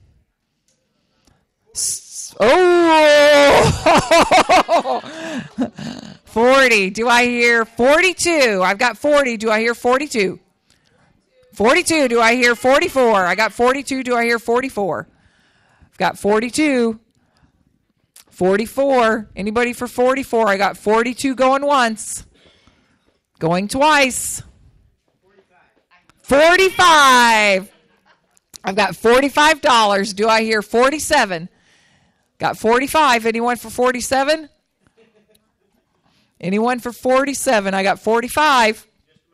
Oh! forty. Do I hear forty-two? I've got forty. Do I hear forty-two? forty-two. Do I hear forty-four? I got forty-two. Do I hear forty-four? I've got forty-two. forty-four. Anybody for forty-four? I got forty-two going once. Going twice. forty-five. I've got forty-five dollars. Do I hear forty-seven? Got forty-five. Anyone for forty-seven? Anyone for forty-seven? I got forty-five.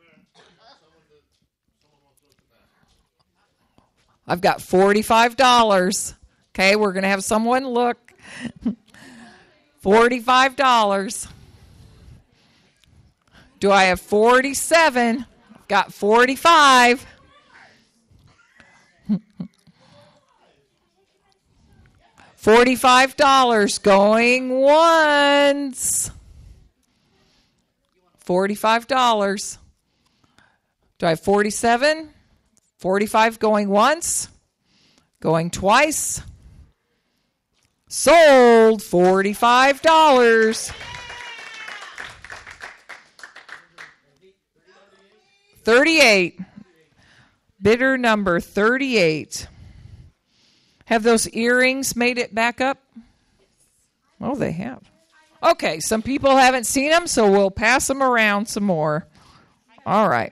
I've got forty-five dollars. Okay, we're going to have someone look. forty-five dollars. Do I have forty-seven? Got forty-five. forty-five dollars going once. forty-five dollars. Do I have forty-seven? forty-five going once. Going twice. Sold. forty-five dollars. thirty-eight. Bidder number thirty-eight. Have those earrings made it back up? Oh, they have. Okay, some people haven't seen them, so we'll pass them around some more. All right.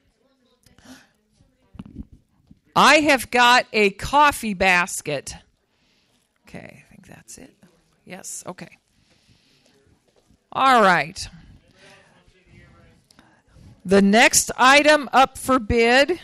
I have got a coffee basket. Okay, I think that's it. Yes, okay. All right. The next item up for bid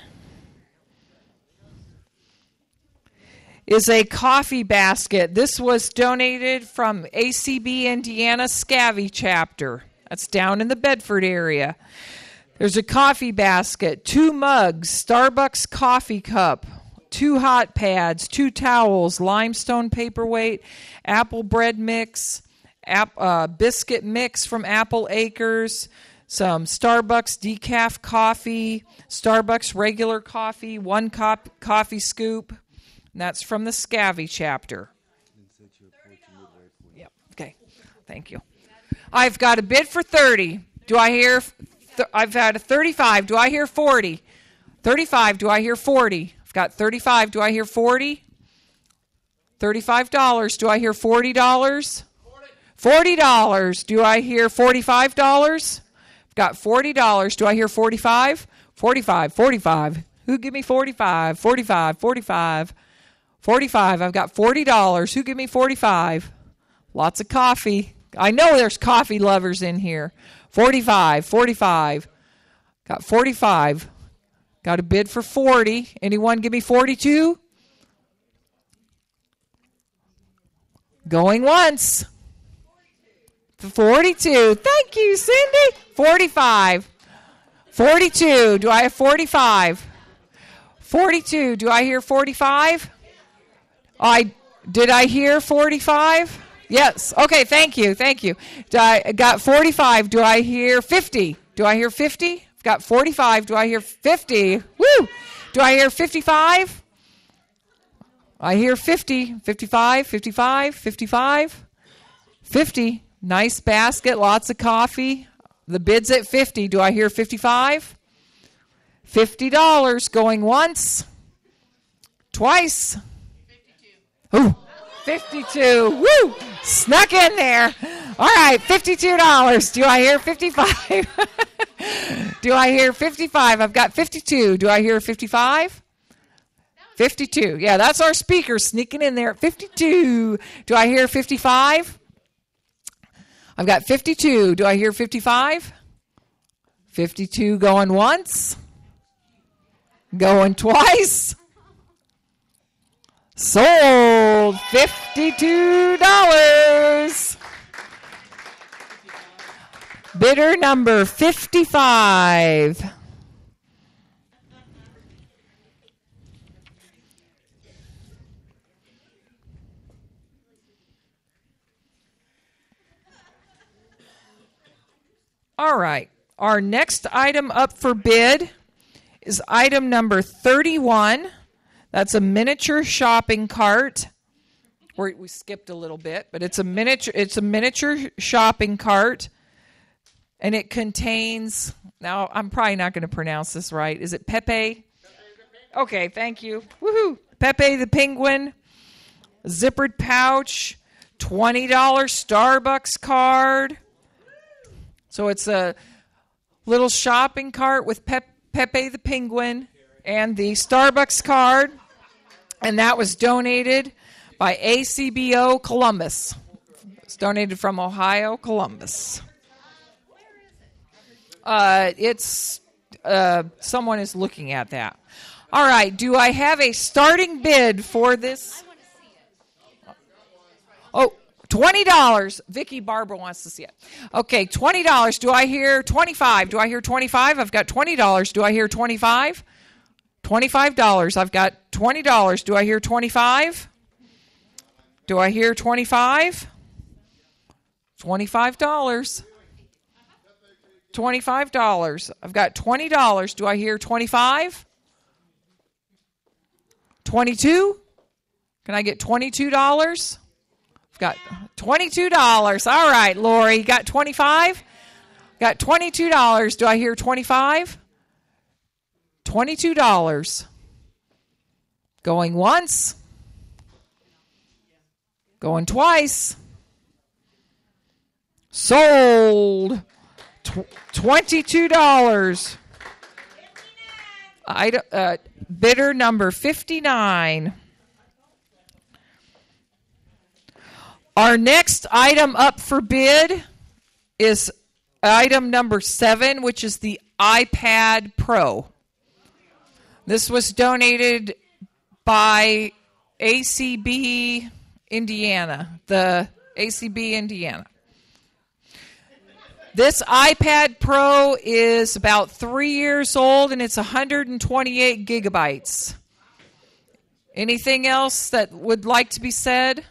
is a coffee basket. This was donated from A C B Indiana Scavvy chapter. That's down in the Bedford area. There's a coffee basket, two mugs, Starbucks coffee cup, two hot pads, two towels, limestone paperweight, apple bread mix, ap- uh, biscuit mix from Apple Acres, some Starbucks decaf coffee, Starbucks regular coffee, one cup coffee scoop. And that's from the Scavvy chapter. Yep. Okay. Thank you. I've got a bid for thirty. Do I hear? Th- I've had a thirty-five. Do I hear forty? thirty-five. Do I hear forty? I've got thirty-five. Do I hear forty? thirty-five dollars. Do I hear forty dollars? forty dollars. Do I hear forty-five dollars? I've got forty dollars. Do I hear forty-five? forty-five. forty-five. Who give me forty-five? forty-five. forty-five. forty-five. I've got forty dollars. Who give me forty-five? Lots of coffee. I know there's coffee lovers in here. forty-five. forty-five. Got forty-five. Got a bid for forty. Anyone give me forty-two? Going once. forty-two. Thank you, Cindy. forty-five. forty-two. Do I have forty-five? forty-two. Do I hear forty-five? I did I hear forty-five? Yes. Okay, thank you. Thank you. I got forty-five. Do I hear fifty? Do I hear fifty? I've got forty-five. Do I hear fifty? Woo! Do I hear fifty-five? I hear fifty. fifty-five, fifty-five, fifty-five. fifty. Nice basket, lots of coffee. The bid's at fifty. Do I hear fifty-five? fifty dollars going once. Twice. Ooh, fifty-two. Woo! Snuck in there. All right, fifty-two dollars. Do I hear fifty-five? Do I hear fifty-five? I've got fifty-two. Do I hear fifty-five? fifty-two. Yeah, that's our speaker sneaking in there at fifty-two. Do I hear fifty-five? I've got fifty-two. Do I hear fifty-five? fifty-two going once. Going twice. Sold. fifty-two dollars. Bidder number fifty-five. All right. Our next item up for bid is item number thirty-one. That's a miniature shopping cart. We're, we skipped a little bit, but it's a miniature. It's a miniature shopping cart, and it contains. Now, I'm probably not going to pronounce this right. Is it Pepe? Okay, thank you. Woohoo! Pepe the penguin, zippered pouch, twenty dollars Starbucks card. So it's a little shopping cart with Pep, Pepe the Penguin and the Starbucks card. And that was donated by A C B O Columbus. It's donated from Ohio, Columbus. Uh, it's uh, someone is looking at that. All right. Do I have a starting bid for this? Oh, twenty dollars. Vicky Barbara wants to see it. Okay, twenty dollars. Do I hear twenty-five? Do I hear twenty-five? I've got twenty dollars. Do I hear twenty-five? twenty-five dollars. I've got twenty dollars. Do I hear twenty-five? Do I hear twenty-five? twenty-five dollars. twenty-five dollars. I've got twenty dollars. Do I hear twenty-five? twenty-two? Can I get twenty-two dollars? I've got twenty-two dollars. All right, Lori, you got twenty-five? Got twenty-two dollars. Do I hear twenty-five? twenty-two dollars. Going once. Going twice. Sold. Tw- twenty-two dollars. Item, uh, bidder number fifty-nine. Our next item up for bid is item number seven, which is the iPad Pro. This was donated by A C B Indiana, the A C B Indiana. This iPad Pro is about three years old, and it's one hundred twenty-eight gigabytes. Anything else that would like to be said?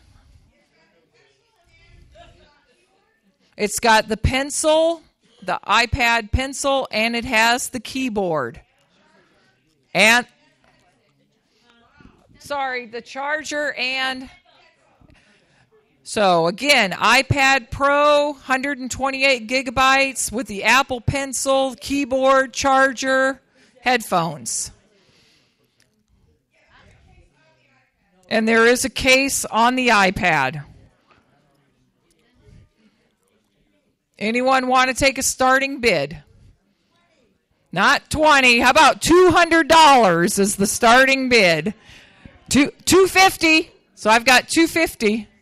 It's got the pencil, the iPad pencil, and it has the keyboard. And, sorry, the charger and... So, again, iPad Pro, one hundred twenty-eight gigabytes with the Apple Pencil, keyboard, charger, headphones. And there is a case on the iPad. Anyone want to take a starting bid? Not twenty. How about two hundred dollars is the starting bid? Two, two hundred fifty dollars. So I've got two hundred fifty dollars.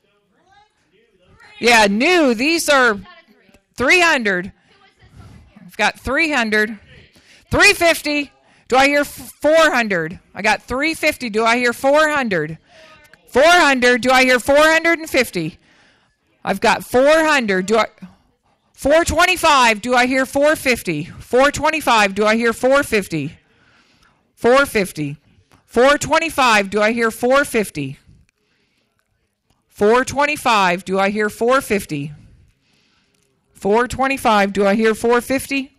Yeah, new. These are three hundred. I've got three hundred. three hundred fifty. Do I hear four hundred? I got three hundred fifty. Do I hear four hundred? four hundred. Do I hear four hundred fifty? I've got four hundred. Do I four hundred twenty-five. Do I hear four hundred fifty? four hundred twenty-five. Do I hear four hundred fifty? four hundred fifty. four hundred twenty-five. Do I hear four hundred fifty? four hundred twenty-five. Do I hear four hundred fifty? four hundred twenty-five. Do I hear four hundred fifty?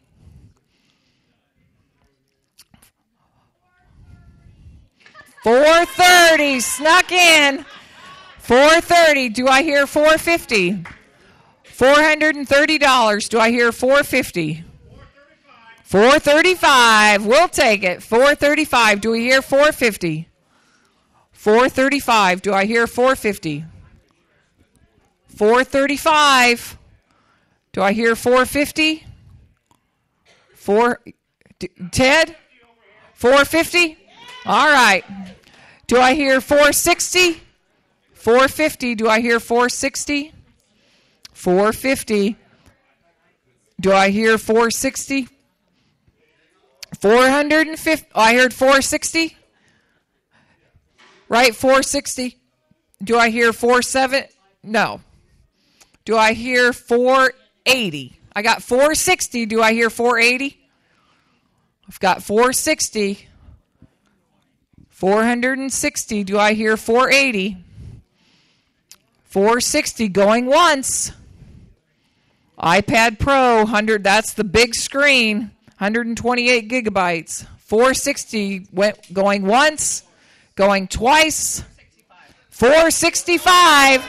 four hundred thirty. Snuck in. four hundred thirty. Do I hear four hundred fifty? four hundred thirty dollars. Do I hear four hundred fifty? four hundred thirty-five. We'll take it. four hundred thirty-five. Do we hear four hundred fifty? four hundred thirty-five. Do I hear four hundred fifty? four hundred thirty-five. Do I hear four hundred fifty? Four, Ted? four hundred fifty? All right. Do I hear four hundred sixty? four hundred fifty. Do I hear four hundred sixty? four hundred fifty. Do I hear four hundred sixty? four hundred fifty. Oh, I heard four hundred sixty. Right, four hundred sixty. Do I hear four hundred seventy? No. Do I hear four hundred eighty? I got four hundred sixty. Do I hear four hundred eighty? I've got four hundred sixty. four hundred sixty. Do I hear four hundred eighty? four hundred sixty going once. iPad Pro, one hundred, that's the big screen, one hundred twenty-eight gigabytes. four hundred sixty went going once, going twice. four hundred sixty-five.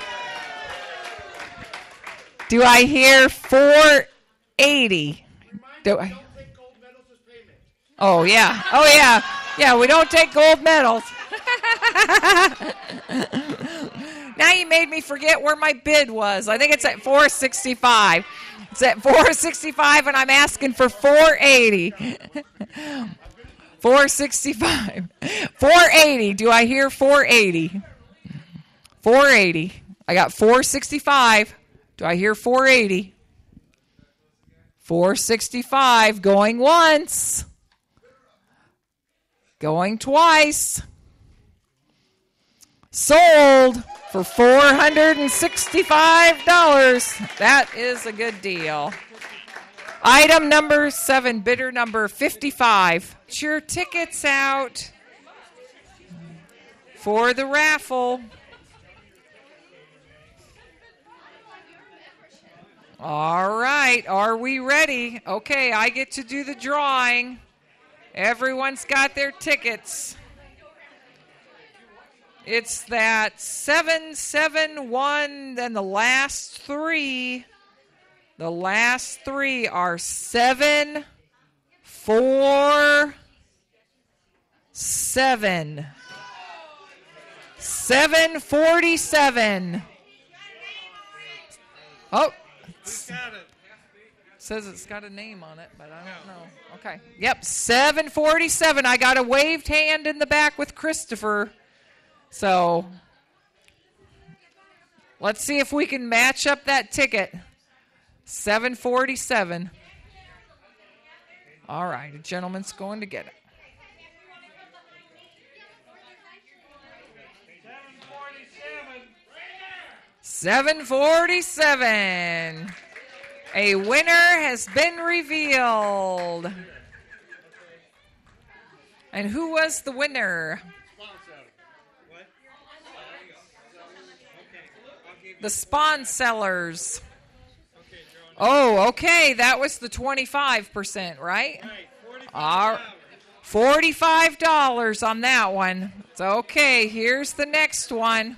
Do I hear four hundred eighty? Do I? Oh, yeah. Oh, yeah. Yeah, we don't take gold medals. Now you made me forget where my bid was. I think it's at four sixty-five. It's at four sixty-five, and I'm asking for four eighty. four sixty-five. four eighty. Do I hear four eighty? four eighty. I got four sixty-five. Do I hear four eighty? four sixty-five. Going once. Going twice. Sold for four hundred sixty-five dollars. That is a good deal. Item number seven, bidder number fifty-five. Get your tickets out for the raffle. All right, are we ready? Okay, I get to do the drawing. Everyone's got their tickets. It's that seven seven one, then the last three. The last three are seven, four, seven. seven forty-seven. Oh. Says it's got a name on it, but I don't know. Okay. Yep, seven forty-seven. I got a waved hand in the back with Christopher. So let's see if we can match up that ticket. seven forty-seven. All right, a gentleman's going to get it. seven forty-seven. A winner has been revealed. And who was the winner? The Spawn Sellers. Oh, okay. That was the twenty-five percent, right? All right. forty-five dollars on that one. It's okay. Here's the next one.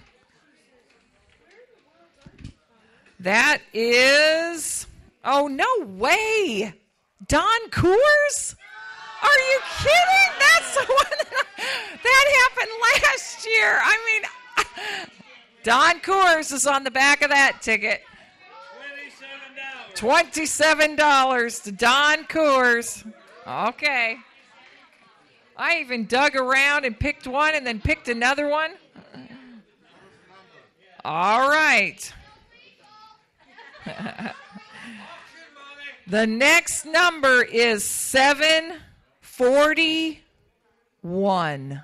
That is, oh, no way. Don Coors? Are you kidding? That's the one that, that happened last year. I mean, Don Coors is on the back of that ticket. twenty-seven dollars to Don Coors. Okay. I even dug around and picked one and then picked another one. All right. The next number is seven forty-one.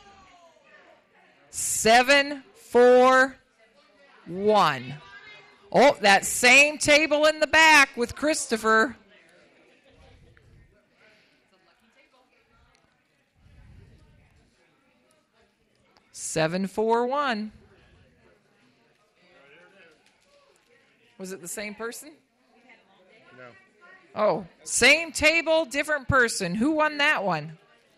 seven forty-one. Oh, that same table in the back with Christopher. seven forty-one. Was it the same person? No. Oh, same table, different person. Who won that one?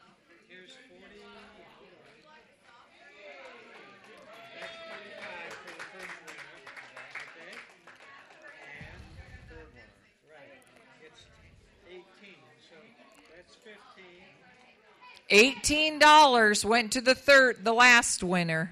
eighteen dollars went to the third, the last winner.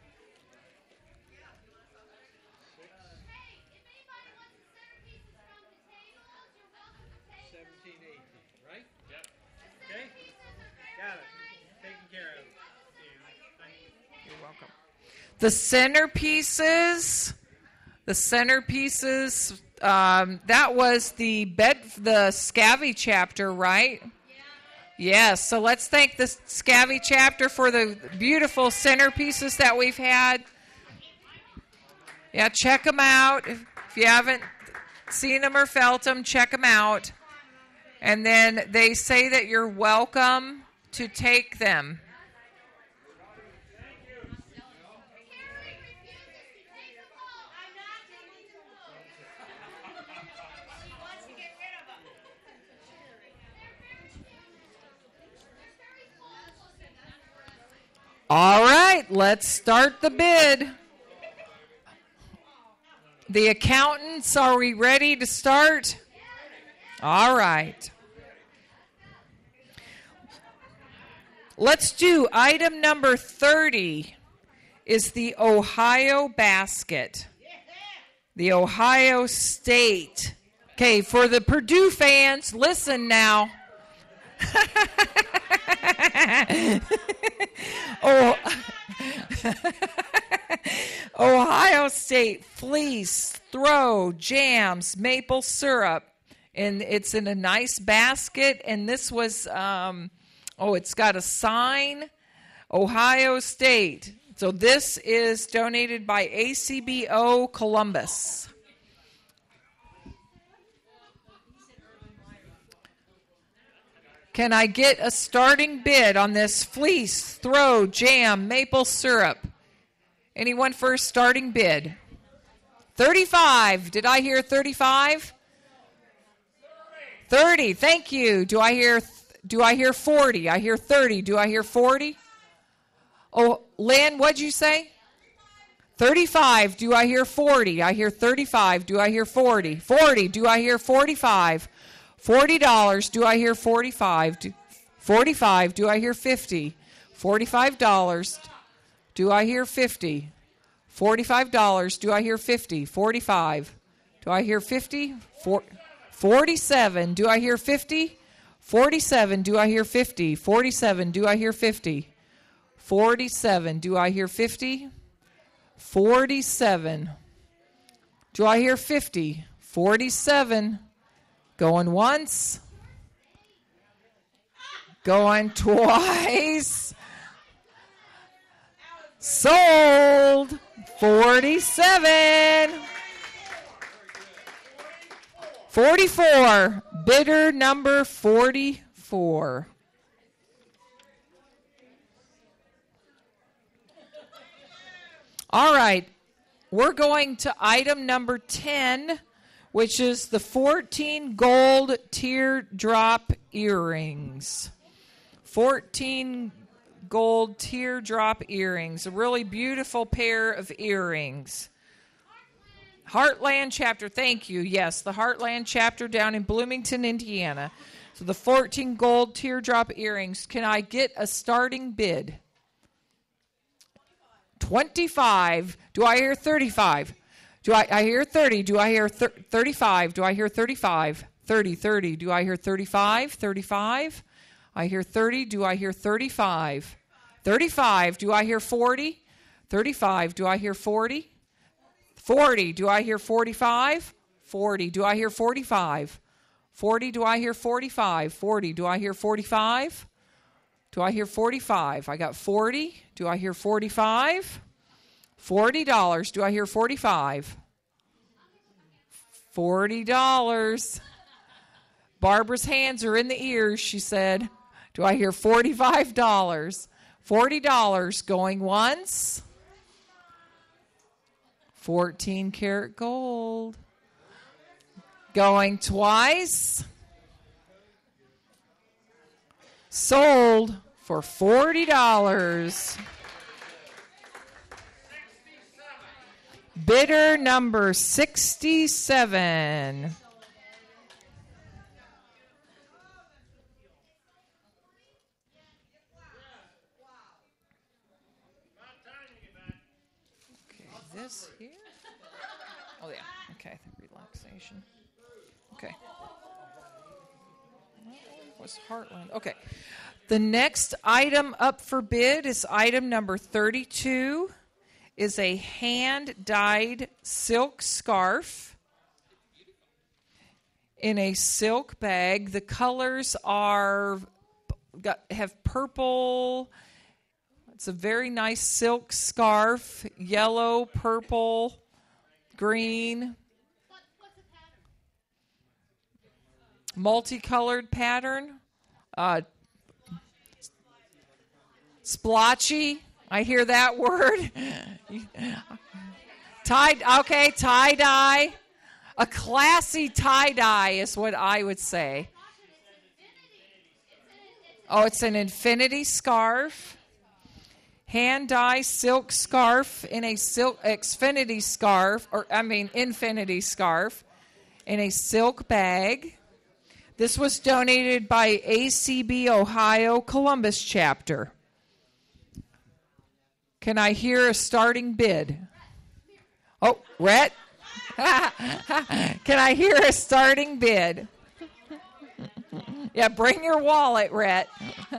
seventeen eighteen, right? Yep. Okay? Got it. Taken care of. You're welcome. The centerpieces, the centerpieces, um, that was the bed, the Scavvy chapter, right? Yes, so let's thank the Scavvy chapter for the beautiful centerpieces that we've had. Yeah, check them out. If you haven't seen them or felt them, check them out. And then they say that you're welcome to take them. All right, let's start the bid. The accountants, are we ready to start? All right. Let's do item number thirty. is the Ohio basket. The Ohio State. Okay, for the Purdue fans, listen now. oh, Ohio State fleece, throw, jams, maple syrup. And it's in a nice basket. And this was, um, oh, it's got a sign, Ohio State. So this is donated by A C B O Columbus. Can I get a starting bid on this fleece, throw, jam, maple syrup? Anyone for a starting bid? thirty-five. Did I hear thirty-five? thirty. Thank you. Do I hear do I hear forty? I hear thirty. Do I hear forty? Oh, Lynn, what'd you say? thirty-five. Do I hear forty? I hear thirty-five. Do I hear forty? forty. Do I hear forty-five? forty dollars. Do I hear forty-five? Do, forty-five. Do I hear fifty? forty-five dollars. Do I hear fifty? forty-five dollars. Do I hear fifty? forty-five. Do I hear fifty? For, forty-seven. Do I hear fifty? forty-seven. Do I hear fifty? forty-seven. Do I hear fifty? forty-seven. Do I hear fifty? forty-seven. Do I hear fifty? forty-seven. Going once. Going twice. Sold. forty-seven. forty-four. Bidder number forty-four. All right. We're going to item number ten, which is the fourteen gold teardrop earrings. fourteen gold teardrop earrings. A really beautiful pair of earrings. Heartland chapter, thank you. Yes, the Heartland chapter down in Bloomington, Indiana. So the fourteen gold teardrop earrings. Can I get a starting bid? twenty-five. Do I hear thirty-five? Do I, I hear thirty? Do I hear thir- thirty-five? Do I hear thirty-five? thirty, thirty. Do I hear thirty-five? thirty-five. I hear thirty. Do I hear thirty-five? thirty-five. Do I hear forty? thirty-five. Do I hear forty? forty. Do I hear forty-five? forty. Do I hear forty-five? forty. Do I hear forty-five? forty. Do I hear forty-five? Do I hear forty-five? I got forty. Do I hear forty-five? forty dollars. Do I hear forty-five? forty dollars. Barbara's hands are in the ears, she said. Do I hear forty-five dollars? forty dollars going once. fourteen karat gold. Going twice. Sold for forty dollars. Bidder number sixty-seven. Okay, this here. Oh, yeah. Okay, relaxation. Okay. Was Heartland. Okay. The next item up for bid is item number thirty-two. Is a hand-dyed silk scarf in a silk bag. The colors are got, have purple. It's a very nice silk scarf, yellow, purple, green. Multicolored pattern. Uh, splotchy. I hear that word. tie, okay, tie-dye. A classy tie-dye is what I would say. Oh, it's an infinity scarf. Hand-dye silk scarf in a silk, Xfinity scarf, or I mean infinity scarf, in a silk bag. This was donated by A C B Ohio Columbus chapter. Can I hear a starting bid? Oh, Rhett. Can I hear a starting bid? Yeah, bring your wallet, Rhett.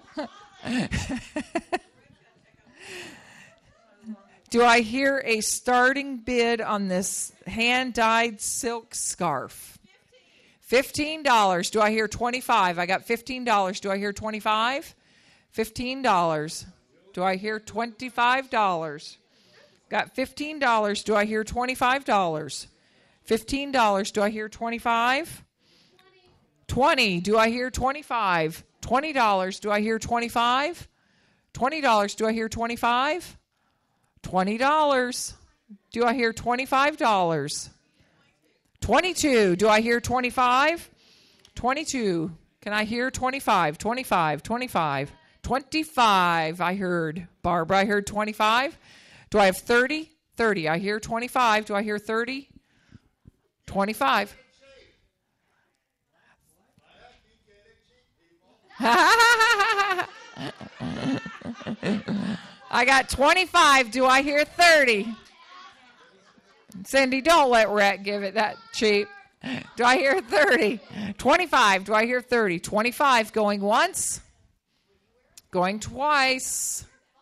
Do I hear a starting bid on this hand-dyed silk scarf? fifteen dollars. Do I hear twenty-five dollars? I got fifteen dollars. Do I hear twenty-five dollars? fifteen dollars. Do I hear twenty-five dollars? Got fifteen dollars. Do I hear twenty-five dollars? fifteen dollars. Do I hear twenty-five dollars? twenty. Do I hear twenty-five? twenty dollars. Do I hear twenty-five? twenty dollars. Do I hear twenty-five? twenty dollars. Do I hear twenty-five dollars? twenty-two. Do I hear twenty-five? twenty-two. Can I hear twenty-five? twenty-five. twenty-five. twenty-five. I heard. Barbara, I heard twenty-five. Do I have thirty? thirty. I hear twenty-five. Do I hear thirty? twenty-five. I got twenty-five. Do I hear thirty? Cindy, don't let Rhett give it that cheap. Do I hear thirty? twenty-five. Do I hear thirty? twenty-five. Going once. Going twice.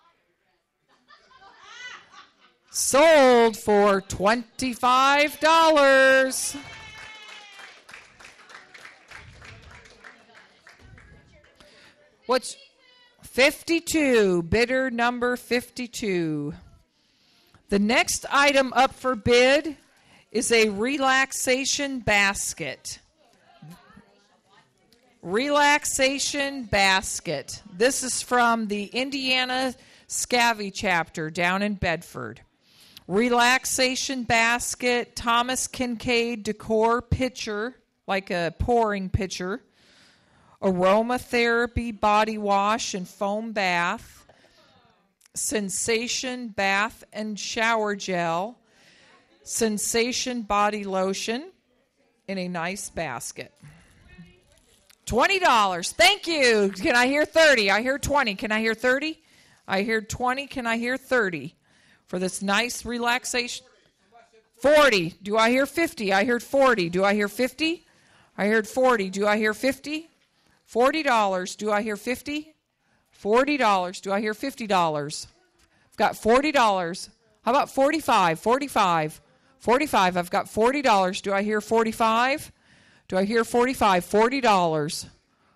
Sold for twenty-five dollars. What's fifty-two? Bidder number fifty-two. The next item up for bid is a relaxation basket. Relaxation basket. This is from the Indiana Scavvy chapter down in Bedford. Relaxation basket, Thomas Kincaid decor pitcher, like a pouring pitcher. Aromatherapy body wash and foam bath. Sensation bath and shower gel. Sensation body lotion in a nice basket. twenty dollars. Thank you. Can I hear thirty? I hear twenty. Can I hear thirty? I hear twenty. Can I hear thirty? For this nice relaxation. forty. Do I hear fifty? I heard forty. Do I hear fifty? I heard forty. Do I hear fifty? forty dollars. Do I hear fifty? forty dollars. Do I hear fifty dollars? I've got forty dollars. How about forty-five? forty-five. forty-five. I've got forty dollars. Do I hear forty-five? Do I hear forty-five? forty dollars.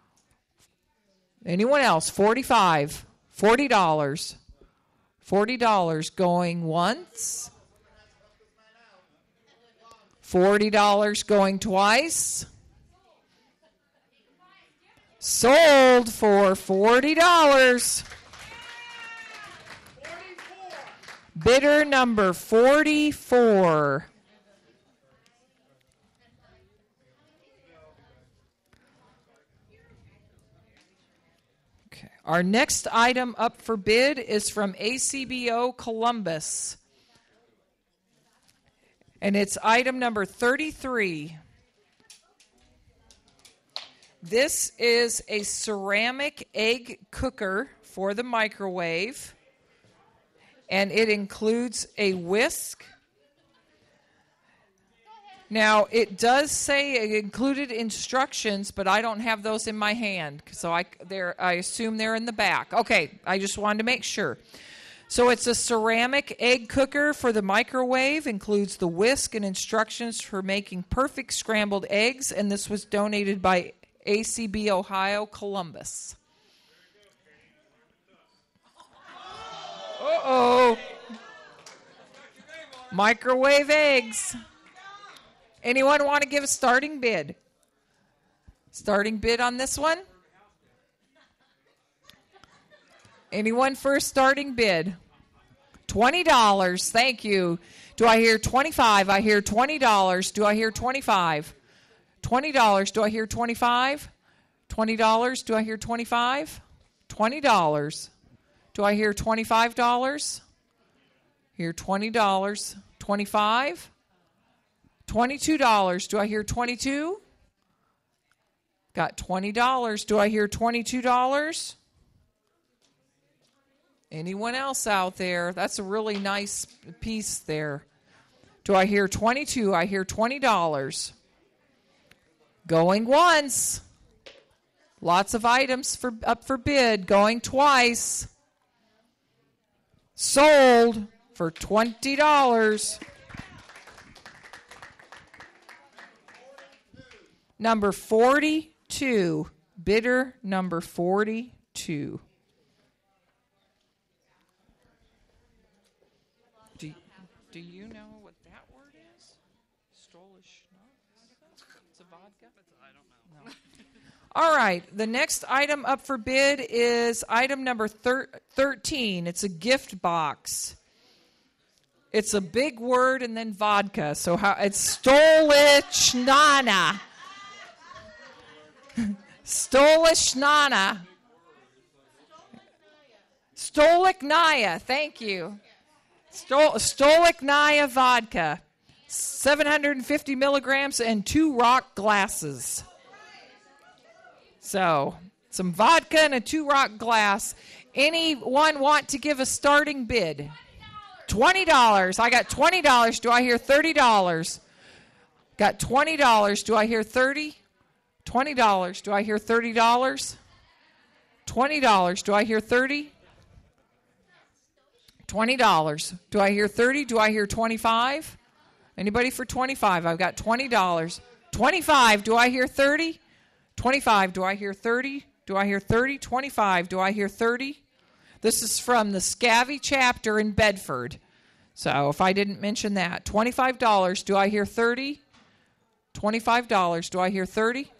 Anyone else? forty-five. forty dollars. forty dollars going once. forty dollars going twice. Sold for forty dollars. Bidder number forty-four. Okay. Our next item up for bid is from A C B O Columbus. And it's item number thirty-three. This is a ceramic egg cooker for the microwave, and it includes a whisk. Now, it does say it included instructions, but I don't have those in my hand, so I, I assume they're in the back. Okay, I just wanted to make sure. So it's a ceramic egg cooker for the microwave, includes the whisk and instructions for making perfect scrambled eggs, and this was donated by A C B Ohio Columbus. Uh-oh. Microwave eggs. Anyone want to give a starting bid? Starting bid on this one? Anyone for a starting bid? twenty dollars. Thank you. Do I hear twenty-five? I hear twenty dollars. Do I hear twenty-five? twenty dollars. Do I hear twenty-five? twenty dollars. Do I hear twenty-five? twenty dollars. Do I hear twenty-five dollars? Hear twenty dollars. twenty-five? twenty-two dollars. Do I hear twenty-two? Got twenty dollars. Do I hear twenty-two dollars? Anyone else out there? That's a really nice piece there. Do I hear twenty-two? I hear twenty dollars. Going once. Lots of items for up for bid. Going twice. Sold for twenty dollars. Number forty-two. Bidder number forty-two. Do, do you know what that word is? Stolish? It's a vodka? I don't know. All right. The next item up for bid is item number thir- thirteen. It's a gift box. It's a big word and then vodka. So how it's Stolichnaya. Stolichnaya. Stolichnaya. Thank you. Stol- Stolichnaya vodka. seven hundred fifty milligrams and two rock glasses. So, some vodka and a two rock glass. Anyone want to give a starting bid? twenty dollars. I got twenty dollars. Do I hear thirty dollars? Got twenty dollars. Do I hear thirty dollars? twenty dollars. Do I hear thirty dollars? twenty dollars. Do I hear thirty dollars? twenty dollars. Do I hear thirty? Do I hear twenty-five? Anybody for twenty-five? I've got twenty dollars. twenty-five. Do I hear thirty? twenty-five. Do I hear thirty? Do I hear thirty? twenty-five. Do I hear thirty? This is from the Scavvy chapter in Bedford. So if I didn't mention that. twenty-five dollars. Do I hear thirty? twenty-five dollars. Do I hear thirty?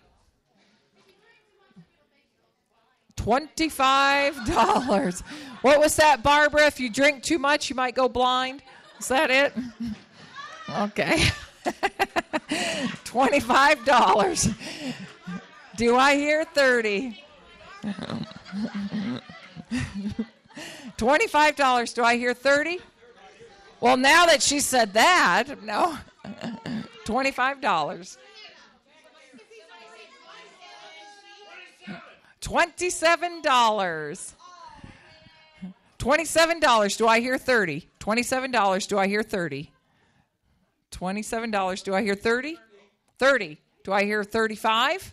twenty-five dollars. What was that, Barbara? If you drink too much, you might go blind. Is that it? Okay. twenty-five dollars. Do I hear thirty? twenty-five dollars. Do I hear thirty? Well, now that she said that, no. twenty-five dollars. twenty-seven dollars. twenty-seven dollars. Do I hear thirty? twenty-seven dollars. Do I hear thirty? twenty-seven dollars. Do I hear thirty? thirty. Do I hear thirty-five?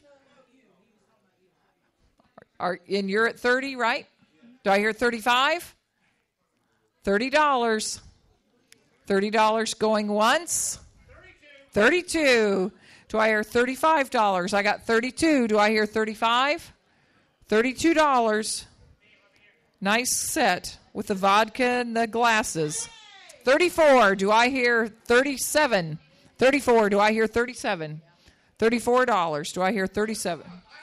Are, and you're at thirty, right? Do I hear thirty-five? thirty dollars. thirty dollars going once. thirty-two. Do I hear thirty-five dollars? I got thirty-two. Do I hear thirty-five? thirty-two dollars. Nice set with the vodka and the glasses. thirty-four. Do I hear thirty-seven? thirty-four. Do I hear thirty-seven? thirty-four dollars. Do I hear thirty-seven?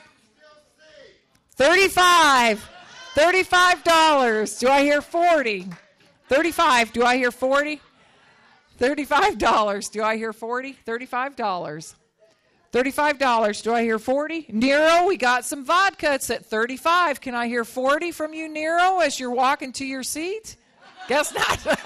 thirty-five. thirty-five dollars. Do I hear forty? thirty-five. Do I hear forty? thirty-five dollars. Do I hear forty? thirty-five dollars. thirty-five dollars. Do I hear forty? Nero, we got some vodka. It's at thirty-five. Can I hear forty from you, Nero, as you're walking to your seat? Guess not.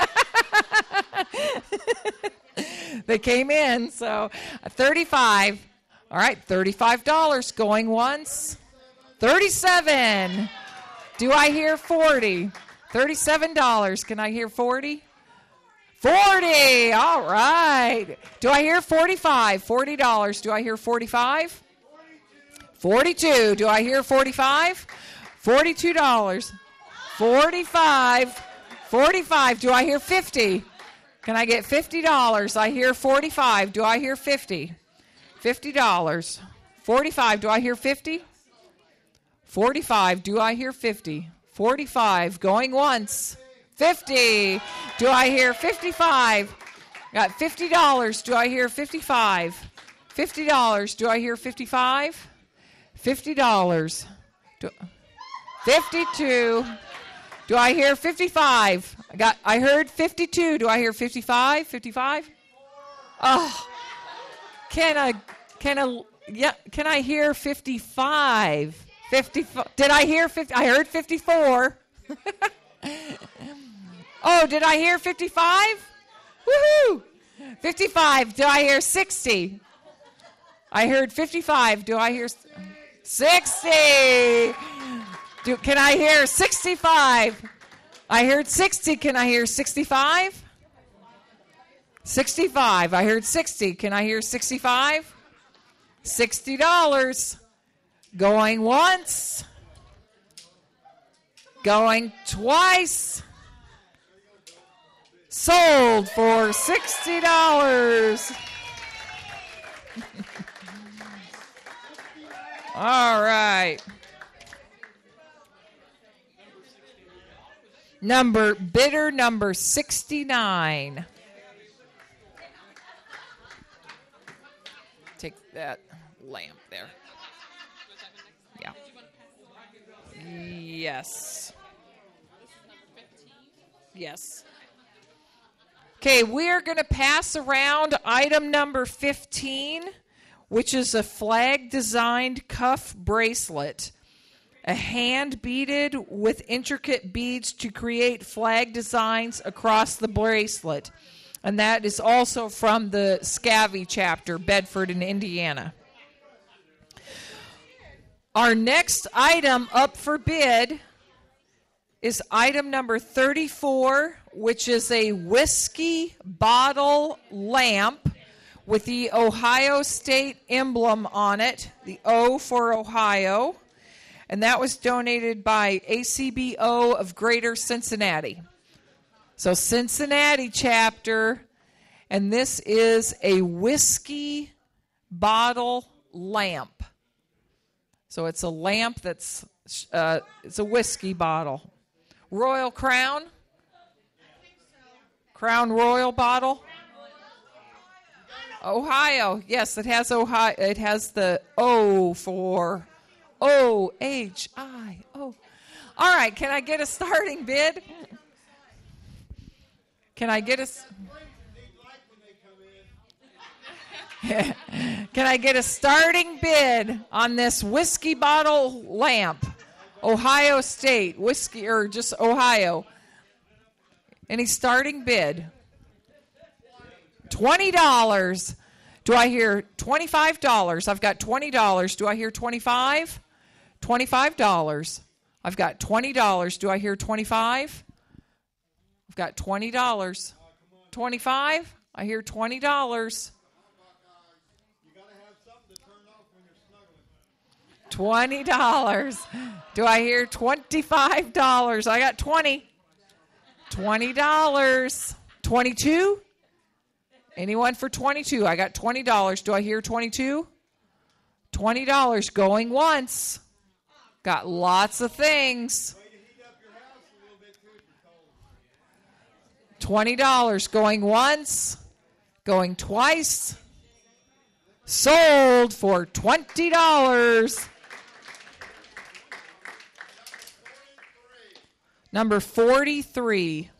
They came in, so thirty-five. All right, thirty-five dollars going once. thirty-seven. Do I hear forty? thirty-seven dollars. Can I hear forty? forty. All right. Do I hear forty-five? forty dollars. Do I hear forty-five? forty-two. Do I hear forty-five? forty-two dollars. forty-five. forty-five. Do I hear fifty? Can I get fifty dollars? I hear forty-five. Do I hear fifty? fifty dollars. forty-five. Do I hear fifty? forty-five. Do I hear fifty? forty-five. Going once. fifty. Do I hear fifty-five? Got fifty dollars. Do I hear fifty-five? fifty dollars. Do I hear fifty-five? fifty dollars. Do, fifty-two. Do I hear fifty-five? I got I heard fifty-two. Do I hear fifty-five? fifty-five? Oh. Can I can I yeah, can I hear fifty-five? fifty-five. Did I hear fifty? I heard fifty-four. Oh, did I hear fifty-five? Woohoo! fifty-five. Do I hear sixty? I heard fifty-five. Do I hear sixty? Do, can I hear sixty-five? I heard sixty. Can I hear sixty-five? sixty-five. I heard sixty. Can I hear sixty-five? sixty dollars. Going once. Going twice. Sold for sixty dollars. All right. Number bidder number sixty-nine. Take that lamp there. Yeah. Yes. Yes. Okay, we are going to pass around item number fifteen, which is a flag-designed cuff bracelet. A hand beaded with intricate beads to create flag designs across the bracelet. And that is also from the Scavvy chapter, Bedford in Indiana. Our next item up for bid is item number thirty-four, which is a whiskey bottle lamp with the Ohio State emblem on it, the O for Ohio. And that was donated by A C B O of Greater Cincinnati. So Cincinnati chapter, and this is a whiskey bottle lamp. So it's a lamp that's, uh, it's a whiskey bottle. Royal Crown? Crown Royal bottle? Ohio. Yes, it has Ohio. It has the O for O H I O. All right, can I get a starting bid? Can I get a Can I get a starting bid on this whiskey bottle lamp? Ohio State whiskey, or just Ohio. Any starting bid? twenty dollars. Do I hear twenty-five dollars? I've got twenty dollars. Do I hear twenty-five dollars? twenty-five dollars. I've got twenty dollars. Do I hear twenty-five dollars? I've got twenty dollars. twenty-five dollars? I hear twenty dollars. twenty dollars. Do I hear twenty-five dollars? I got twenty. twenty dollars. twenty-two? Anyone for twenty-two? I got twenty dollars. Do I hear twenty-two? twenty dollars going once. Got lots of things. twenty dollars going once, going twice. Sold for twenty dollars. Number forty-three.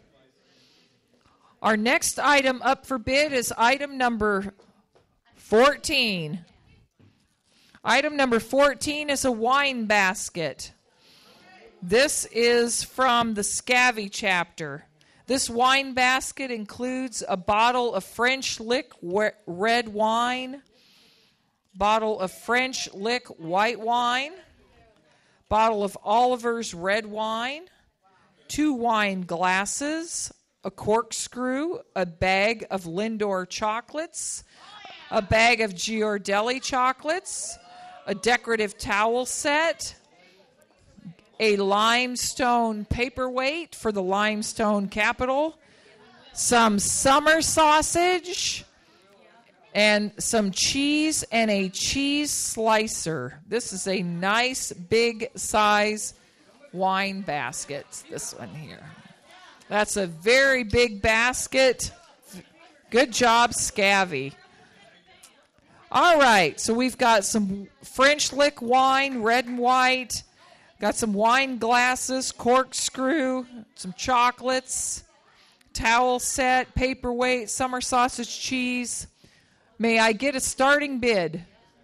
Our next item up for bid is item number fourteen. Item number fourteen is a wine basket. This is from the Scavvy chapter. This wine basket includes a bottle of French Lick red wine, bottle of French Lick white wine, bottle of Oliver's red wine, two wine glasses, a corkscrew, a bag of Lindor chocolates, a bag of Ghirardelli chocolates, a decorative towel set, a limestone paperweight for the limestone capital, some summer sausage, and some cheese and a cheese slicer. This is a nice big size wine basket, this one here. That's a very big basket. Good job, Scavvy. All right, so we've got some French Lick wine, red and white. Got some wine glasses, corkscrew, some chocolates, towel set, paperweight, summer sausage cheese. May I get a starting bid?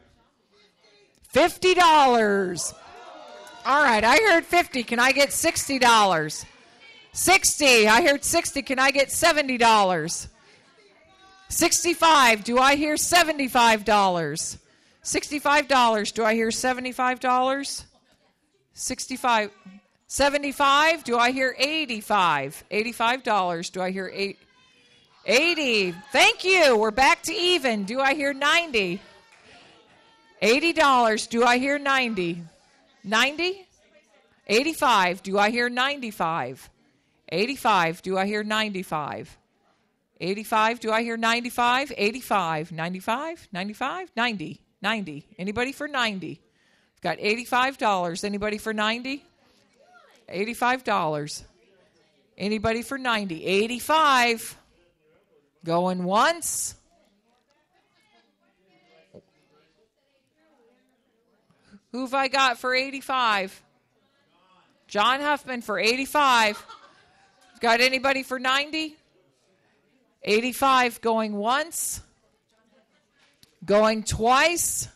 fifty dollars. All right, I heard fifty. Can I get sixty dollars? sixty. I heard sixty. Can I get seventy dollars? sixty-five. Do I hear seventy-five dollars? sixty-five dollars. Do I hear seventy-five dollars? sixty-five. seventy-five. Do I hear eighty-five? eighty-five dollars. Do I hear eight? eighty. Thank you. We're back to even. Do I hear ninety? eighty dollars. Do I hear ninety? ninety? eighty-five. Do I hear ninety-five? eighty-five. Do I hear ninety-five? eighty-five. Do I hear ninety-five? eighty-five. ninety-five? ninety-five? ninety. ninety. Anybody for ninety? I've got eighty-five dollars. Anybody for ninety? eighty-five dollars. Anybody for ninety? eighty-five. Going once. Who've I got for eighty-five? John Huffman for eighty-five. Got anybody for ninety? eighty-five. Going once. Going twice.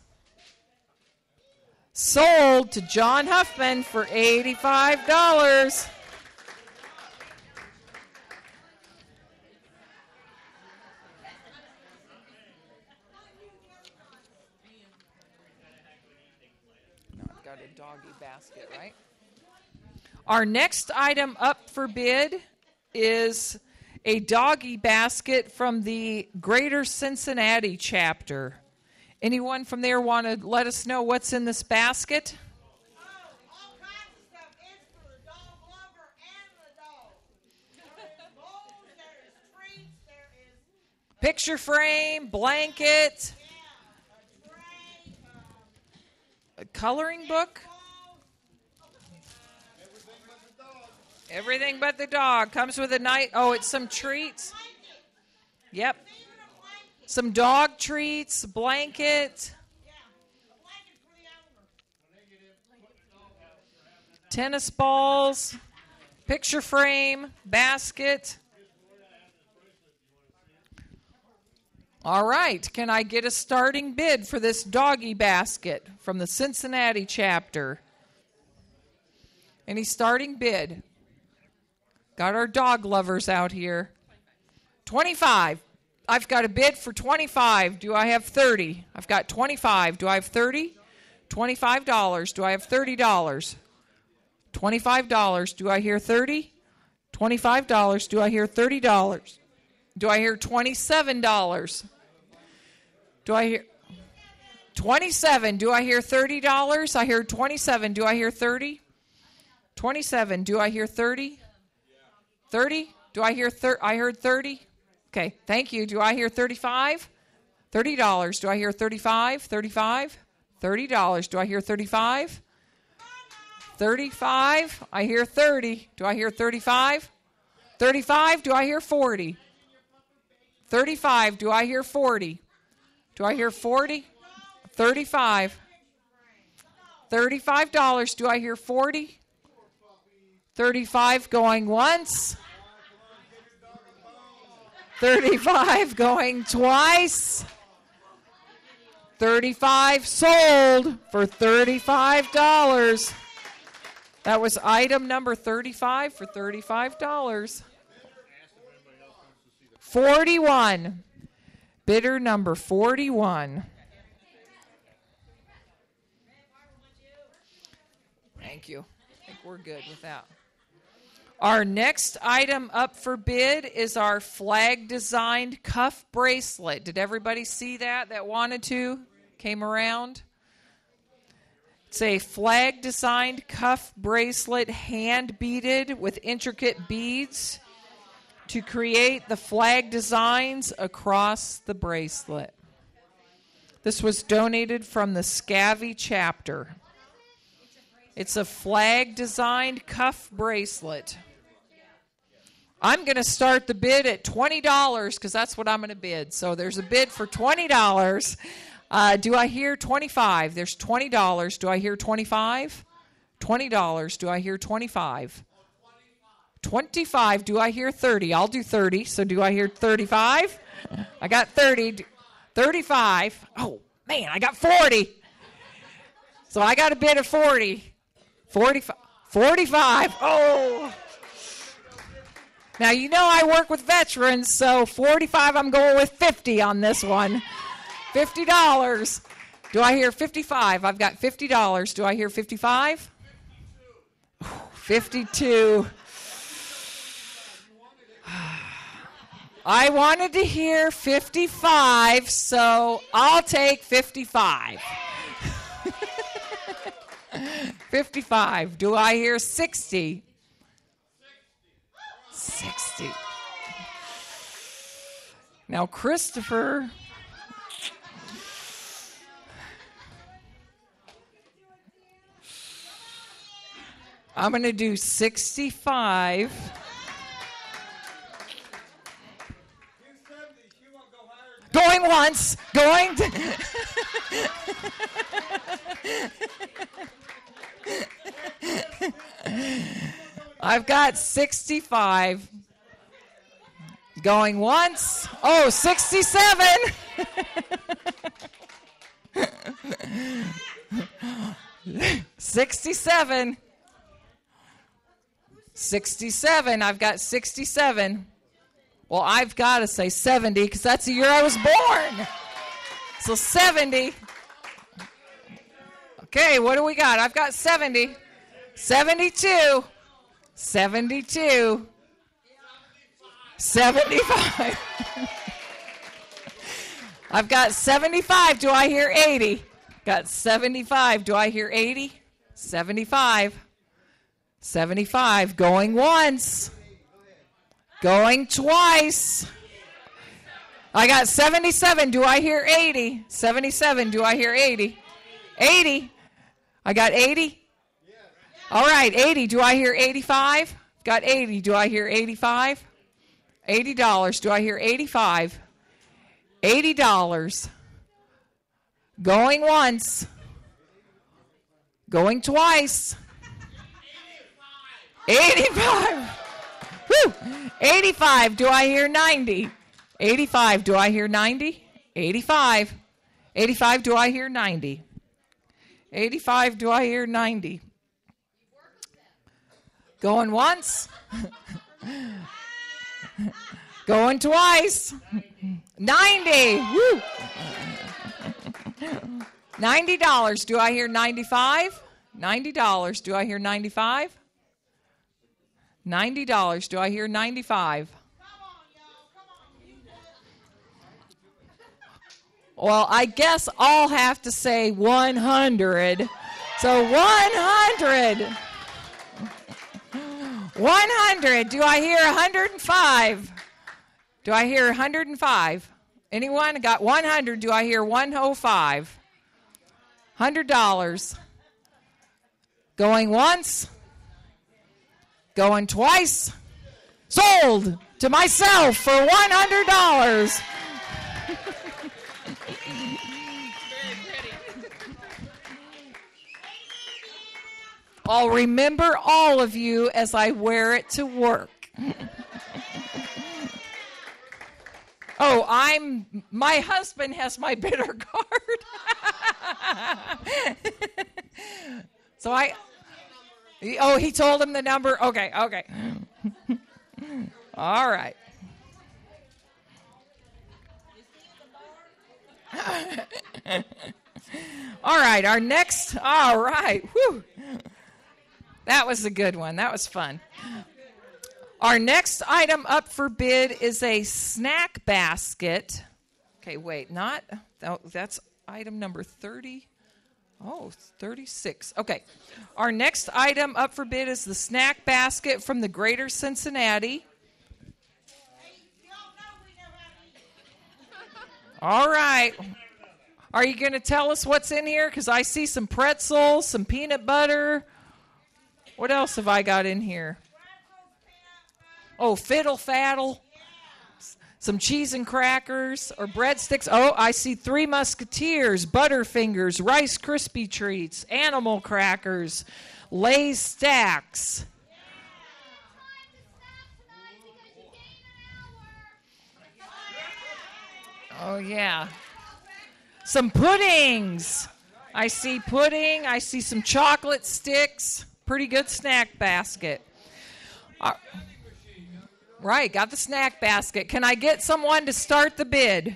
Sold to John Huffman for eighty-five dollars. Got a doggy basket, right? Our next item up for bid is a doggy basket from the Greater Cincinnati chapter. Anyone from there want to let us know what's in this basket? Oh, all kinds of stuff. It's for the dog lover and the dog. There is bowls, there is treats, there is Picture frame, blanket, yeah, a tray, um, a coloring book. Everything but the dog. Comes with a night. Oh, it's some treats. Yep. Some dog treats, blanket. Yeah, a blanket for the owner. Tennis balls, picture frame, basket. All right. Can I get a starting bid for this doggy basket from the Cincinnati chapter? Any starting bid? Got our dog lovers out here. twenty-five. I've got a bid for twenty-five. Do I have thirty? I've got twenty-five. Do I have thirty? twenty-five dollars. Do I have thirty dollars? twenty-five dollars. Do I hear thirty? twenty-five dollars. Do I hear thirty dollars? Do I hear twenty-seven dollars? Do I hear twenty-seven? Do I hear thirty dollars? I hear twenty-seven. Do I hear thirty? twenty-seven. Do I hear thirty? thirty? Do I hear thirty? I heard thirty. Okay, thank you. Do I hear thirty-five? thirty dollars. Do I hear thirty-five? thirty-five? thirty dollars. Do I hear thirty-five? thirty-five. I hear thirty. Do I hear thirty-five? thirty-five. Do I hear forty? thirty-five. Do I hear forty? Do I hear forty? thirty-five. thirty-five dollars. Do I hear forty? thirty-five going once. thirty-five going twice. thirty-five sold for thirty-five dollars. That was item number thirty-five for thirty-five dollars. forty-one. Bidder number forty-one. Thank you. I think we're good with that. Our next item up for bid is our flag-designed cuff bracelet. Did everybody see that that wanted to? Came around? It's a flag-designed cuff bracelet, hand-beaded with intricate beads to create the flag designs across the bracelet. This was donated from the Scavvy chapter. It's a flag-designed cuff bracelet. I'm going to start the bid at twenty dollars because that's what I'm going to bid. So there's a bid for twenty dollars. Uh, do I hear twenty-five? There's twenty dollars. Do I hear twenty-five? twenty dollars. Do I hear twenty-five? twenty-five. Do I hear thirty? I'll do thirty. So do I hear thirty-five? I got thirty. thirty-five. Oh, man, I got forty. So I got a bid of forty. forty-five. forty-five. Oh. Now, you know I work with veterans, so forty-five, I'm going with fifty on this one. fifty dollars. Do I hear fifty-five? I've got fifty dollars. Do I hear fifty-five? fifty-two. I wanted to hear fifty-five, so I'll take fifty-five. fifty-five. Do I hear sixty? sixty. Now, Christopher. I'm going to do sixty-five. Going once, going to I've got sixty-five. Going once. Oh, sixty-seven. sixty-seven. sixty-seven. I've got sixty-seven. Well, I've got to say seventy because that's the year I was born. So seventy. Okay, what do we got? I've got seventy. seventy-two. seventy-two. seventy-five. I've got seventy-five. Do I hear eighty? Got seventy-five. Do I hear eighty? seventy-five. seventy-five. Going once. Going twice. I got seventy-seven. Do I hear eighty? seventy-seven. Do I hear eighty? eighty. I got eighty. All right, eighty. Do I hear eighty-five? Got eighty. Do I hear eighty-five? eighty dollars. Do I hear eighty-five? eighty dollars. Going once. Going twice. eighty-five. Woo! eighty-five. Do I hear ninety? eighty-five. Do I hear ninety? eighty-five. eighty-five. Do I hear ninety? eighty-five. Do I hear ninety? Going once. Going twice. ninety. Woo! ninety dollars. Do I hear ninety-five? ninety dollars. Do I hear ninety-five? ninety dollars. Do I hear ninety-five? Well, I guess I'll have to say one hundred. So one hundred. one hundred. Do I hear one hundred five? Do I hear one hundred five? Anyone got one hundred? Do I hear one oh five? one hundred dollars. Going once. Going twice. Sold to myself for one hundred dollars. I'll remember all of you as I wear it to work. Oh, I'm, my husband has my bidder card. So I, oh, he told him the number? Okay, okay. All right. All right, our next, all right. Whew. That was a good one. That was fun. Our next item up for bid is a snack basket. Okay, wait, not, that's item number thirty. Oh, thirty-six. Okay. Our next item up for bid is the snack basket from the Greater Cincinnati. All right. Are you going to tell us what's in here? Because I see some pretzels, some peanut butter. What else have I got in here? Oh, fiddle faddle. Some cheese and crackers or breadsticks. Oh, I see Three Musketeers, Butterfingers, Rice Krispie Treats, Animal Crackers, Lay's Stacks. Oh, yeah. Some puddings. I see pudding. I see some chocolate sticks. Pretty good snack basket. Uh, right, got the snack basket. Can I get someone to start the bid?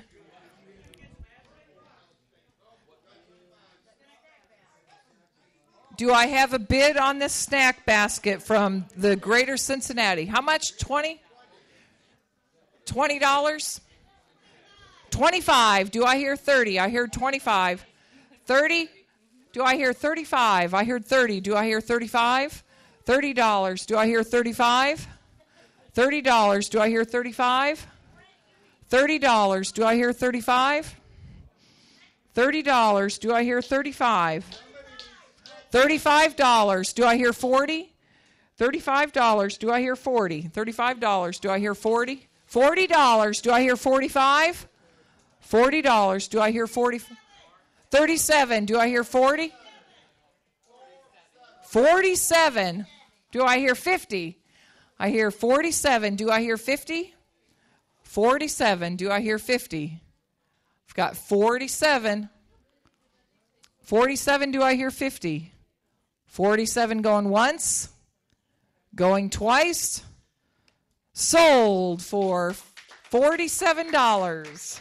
Do I have a bid on this snack basket from the Greater Cincinnati? How much? twenty? twenty dollars? twenty-five. Do I hear thirty? I hear twenty-five. thirty? Do I hear thirty-five? I heard thirty. Do I hear thirty-five? thirty dollars. Do I hear thirty-five? thirty dollars. Do I hear thirty-five? thirty dollars. Do I hear thirty-five? thirty dollars. Do I hear thirty-five? thirty-five dollars. Do I hear forty? thirty-five dollars. Do I hear forty? thirty-five dollars. Do I hear forty? forty dollars. Do I hear forty-five? forty dollars. Do I hear forty? thirty-seven. Do I hear forty? forty-seven. Do I hear fifty? I hear forty-seven. Do I hear fifty? forty-seven. Do I hear fifty? I've got forty-seven. forty-seven. Do I hear fifty? forty-seven going once. Going twice. Sold for forty-seven dollars.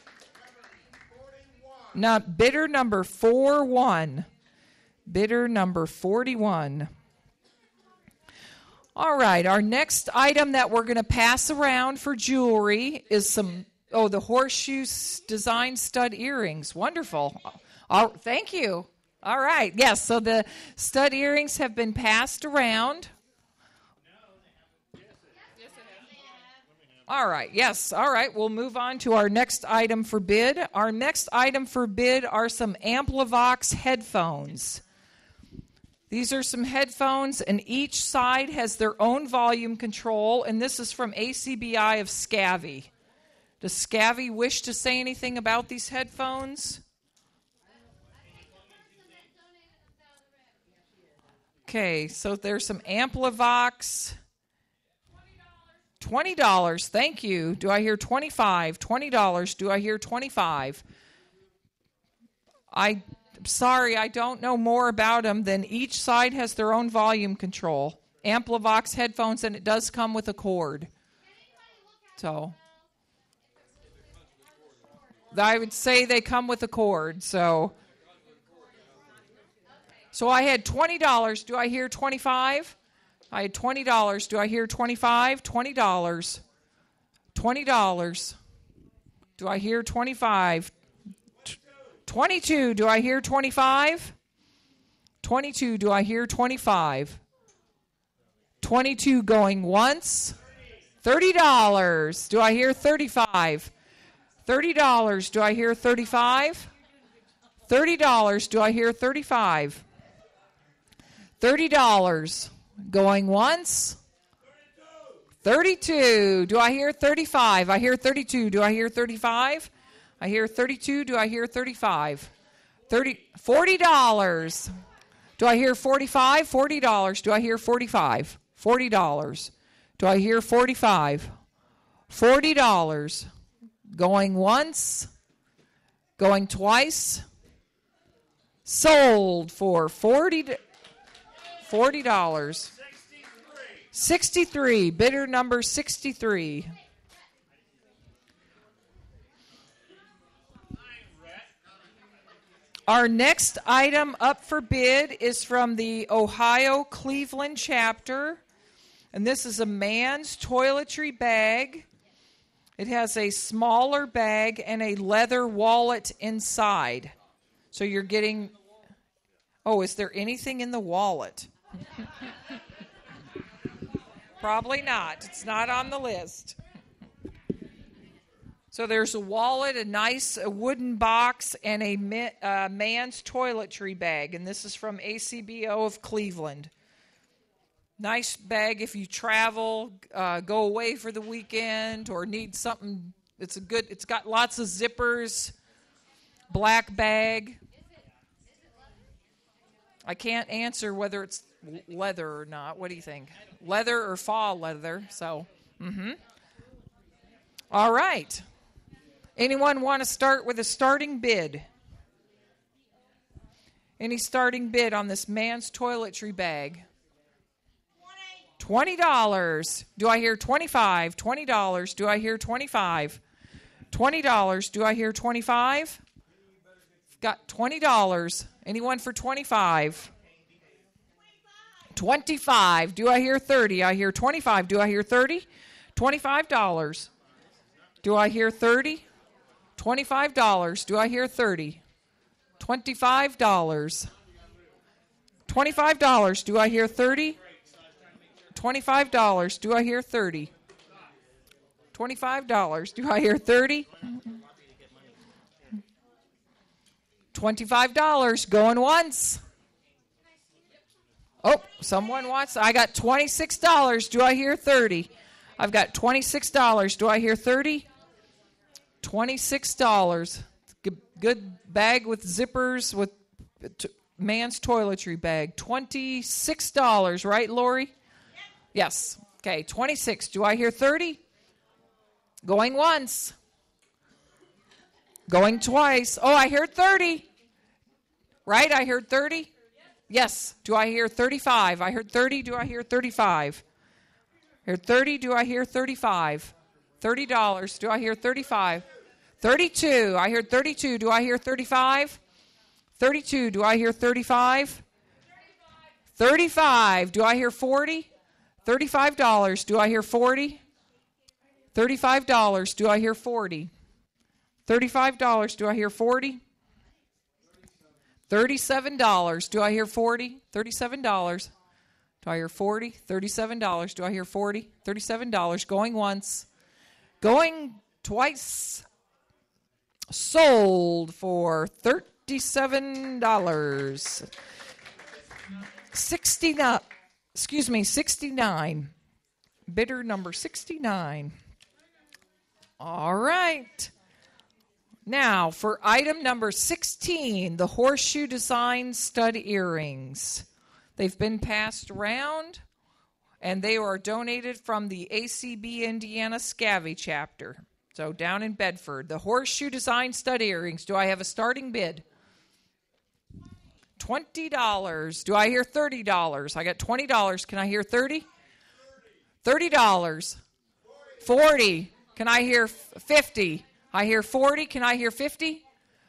Now, bidder number four one. Bidder number forty-one. All right, our next item that we're going to pass around for jewelry is some, oh, the horseshoe design stud earrings. Wonderful. Oh, thank you. All right, yes, so the stud earrings have been passed around. All right, yes, all right, we'll move on to our next item for bid. Our next item for bid are some Amplivox headphones. These are some headphones, and each side has their own volume control, and this is from A C B I of Scavvy. Does Scavvy wish to say anything about these headphones? Okay, so there's some Amplivox. twenty dollars, thank you. Do I hear twenty-five? twenty dollars, do I hear twenty-five? I'm sorry, I don't know more about them than each side has their own volume control. Amplivox headphones, and it does come with a cord. So, I would say they come with a cord, so. So I had twenty dollars, do I hear twenty-five? I had twenty dollars. Do I hear twenty-five? twenty dollars. twenty dollars. Do I hear twenty-five? twenty-two. Do I hear twenty-five? twenty-two. Do I hear twenty-five? twenty-two going once. thirty dollars. Do I hear thirty-five? thirty dollars. Do I hear thirty-five? thirty dollars. Do I hear thirty-five? thirty dollars. Going once. thirty-two. Do I hear thirty-five? I hear thirty-two. Do I hear thirty-five? I hear thirty-two. Do I hear thirty-five? thirty, forty dollars. Do I hear forty-five? forty dollars. Do I hear forty-five? forty dollars. Do I hear forty-five? forty dollars. Going once. Going twice. Sold for forty dollars. forty dollars. sixty-three. Bidder number sixty-three. Our next item up for bid is from the Ohio Cleveland chapter. And this is a man's toiletry bag. It has a smaller bag and a leather wallet inside. So you're getting... Oh, is there anything in the wallet? Probably not. It's not on the list. So there's a wallet, a nice a wooden box, and a mi- uh, man's toiletry bag. And this is from A C B O of Cleveland. Nice bag if you travel, uh, go away for the weekend, or need something. It's a good. It's got lots of zippers. Black bag. I can't answer whether it's leather or not. What do you think? Leather or fall leather? So, mm-hmm. All right. Anyone want to start with a starting bid? Any starting bid on this man's toiletry bag? twenty dollars. Do I hear twenty-five? twenty dollars. Do I hear twenty-five? twenty dollars. Do I hear twenty-five? Got twenty dollars. Anyone for twenty-five? twenty-five. Do I hear thirty? I hear twenty-five. Do I hear thirty? twenty-five dollars. Do I hear thirty? twenty-five dollars. Do I hear thirty? twenty-five dollars. twenty-five dollars. Do I hear thirty? twenty-five dollars. Do I hear thirty? twenty-five dollars. Do I hear thirty? twenty-five dollars. Going once. Oh, someone wants. I got twenty-six dollars. Do I hear thirty? I've got twenty-six dollars. Do I hear thirty? twenty-six dollars. Good, good bag with zippers with t- man's toiletry bag. twenty-six dollars, right, Lori? Yes. Okay, twenty-six. Do I hear thirty? Going once. Going twice. Oh, I heard thirty. Right? I heard thirty? Yes. Do I hear thirty-five? I heard thirty. Do I hear thirty-five? I heard thirty. Do I hear thirty-five? thirty dollars. Do I hear thirty-five? thirty-two. I heard thirty-two. Do I hear thirty-five? thirty-two. Do I hear thirty-five? thirty-five. Do I hear forty? thirty-five dollars. Do I hear forty? thirty-five dollars. Do I hear forty? thirty-five dollars. Do I hear forty? thirty-seven dollars. Do I hear forty? thirty-seven dollars. Do I hear forty? thirty-seven dollars. Do I hear forty? thirty-seven dollars. Going once. Going twice. Sold for thirty-seven dollars. sixty-nine. Excuse me, sixty-nine. Bidder number sixty-nine. All right. Now, for item number sixteen, the horseshoe design stud earrings. They've been passed around, and they are donated from the A C B Indiana Scavvy chapter. So down in Bedford, the horseshoe design stud earrings. Do I have a starting bid? twenty dollars. Do I hear thirty dollars? I got twenty dollars. Can I hear thirty? thirty dollars. forty. Can I hear fifty? I hear forty. Can I hear fifty?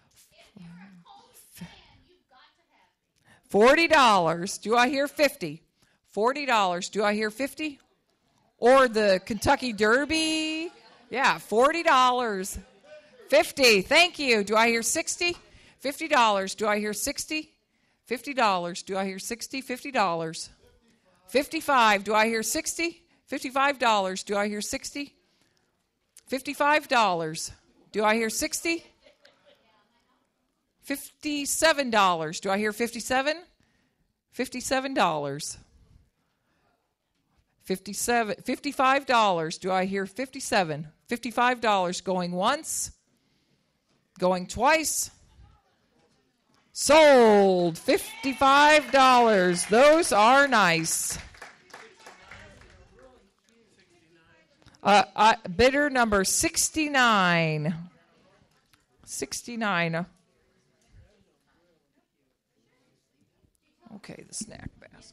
forty dollars. Do I hear fifty? forty dollars. Do I hear fifty? Or the Kentucky Derby? Yeah, forty dollars. fifty. Thank you. Do I hear sixty? fifty dollars. Do I hear sixty? fifty dollars. Do I hear sixty? fifty dollars. fifty-five. Do I hear sixty? fifty-five dollars. Do I hear sixty? fifty-five dollars. Do I hear sixty? fifty-seven dollars. Do I hear fifty-seven? fifty-seven dollars. fifty-seven, fifty-five dollars. Do I hear fifty-seven? fifty-five dollars. Going once. Going twice. Sold. fifty-five dollars. Those are nice. Uh, uh, bidder number sixty-nine. sixty-nine. Okay, the snack basket.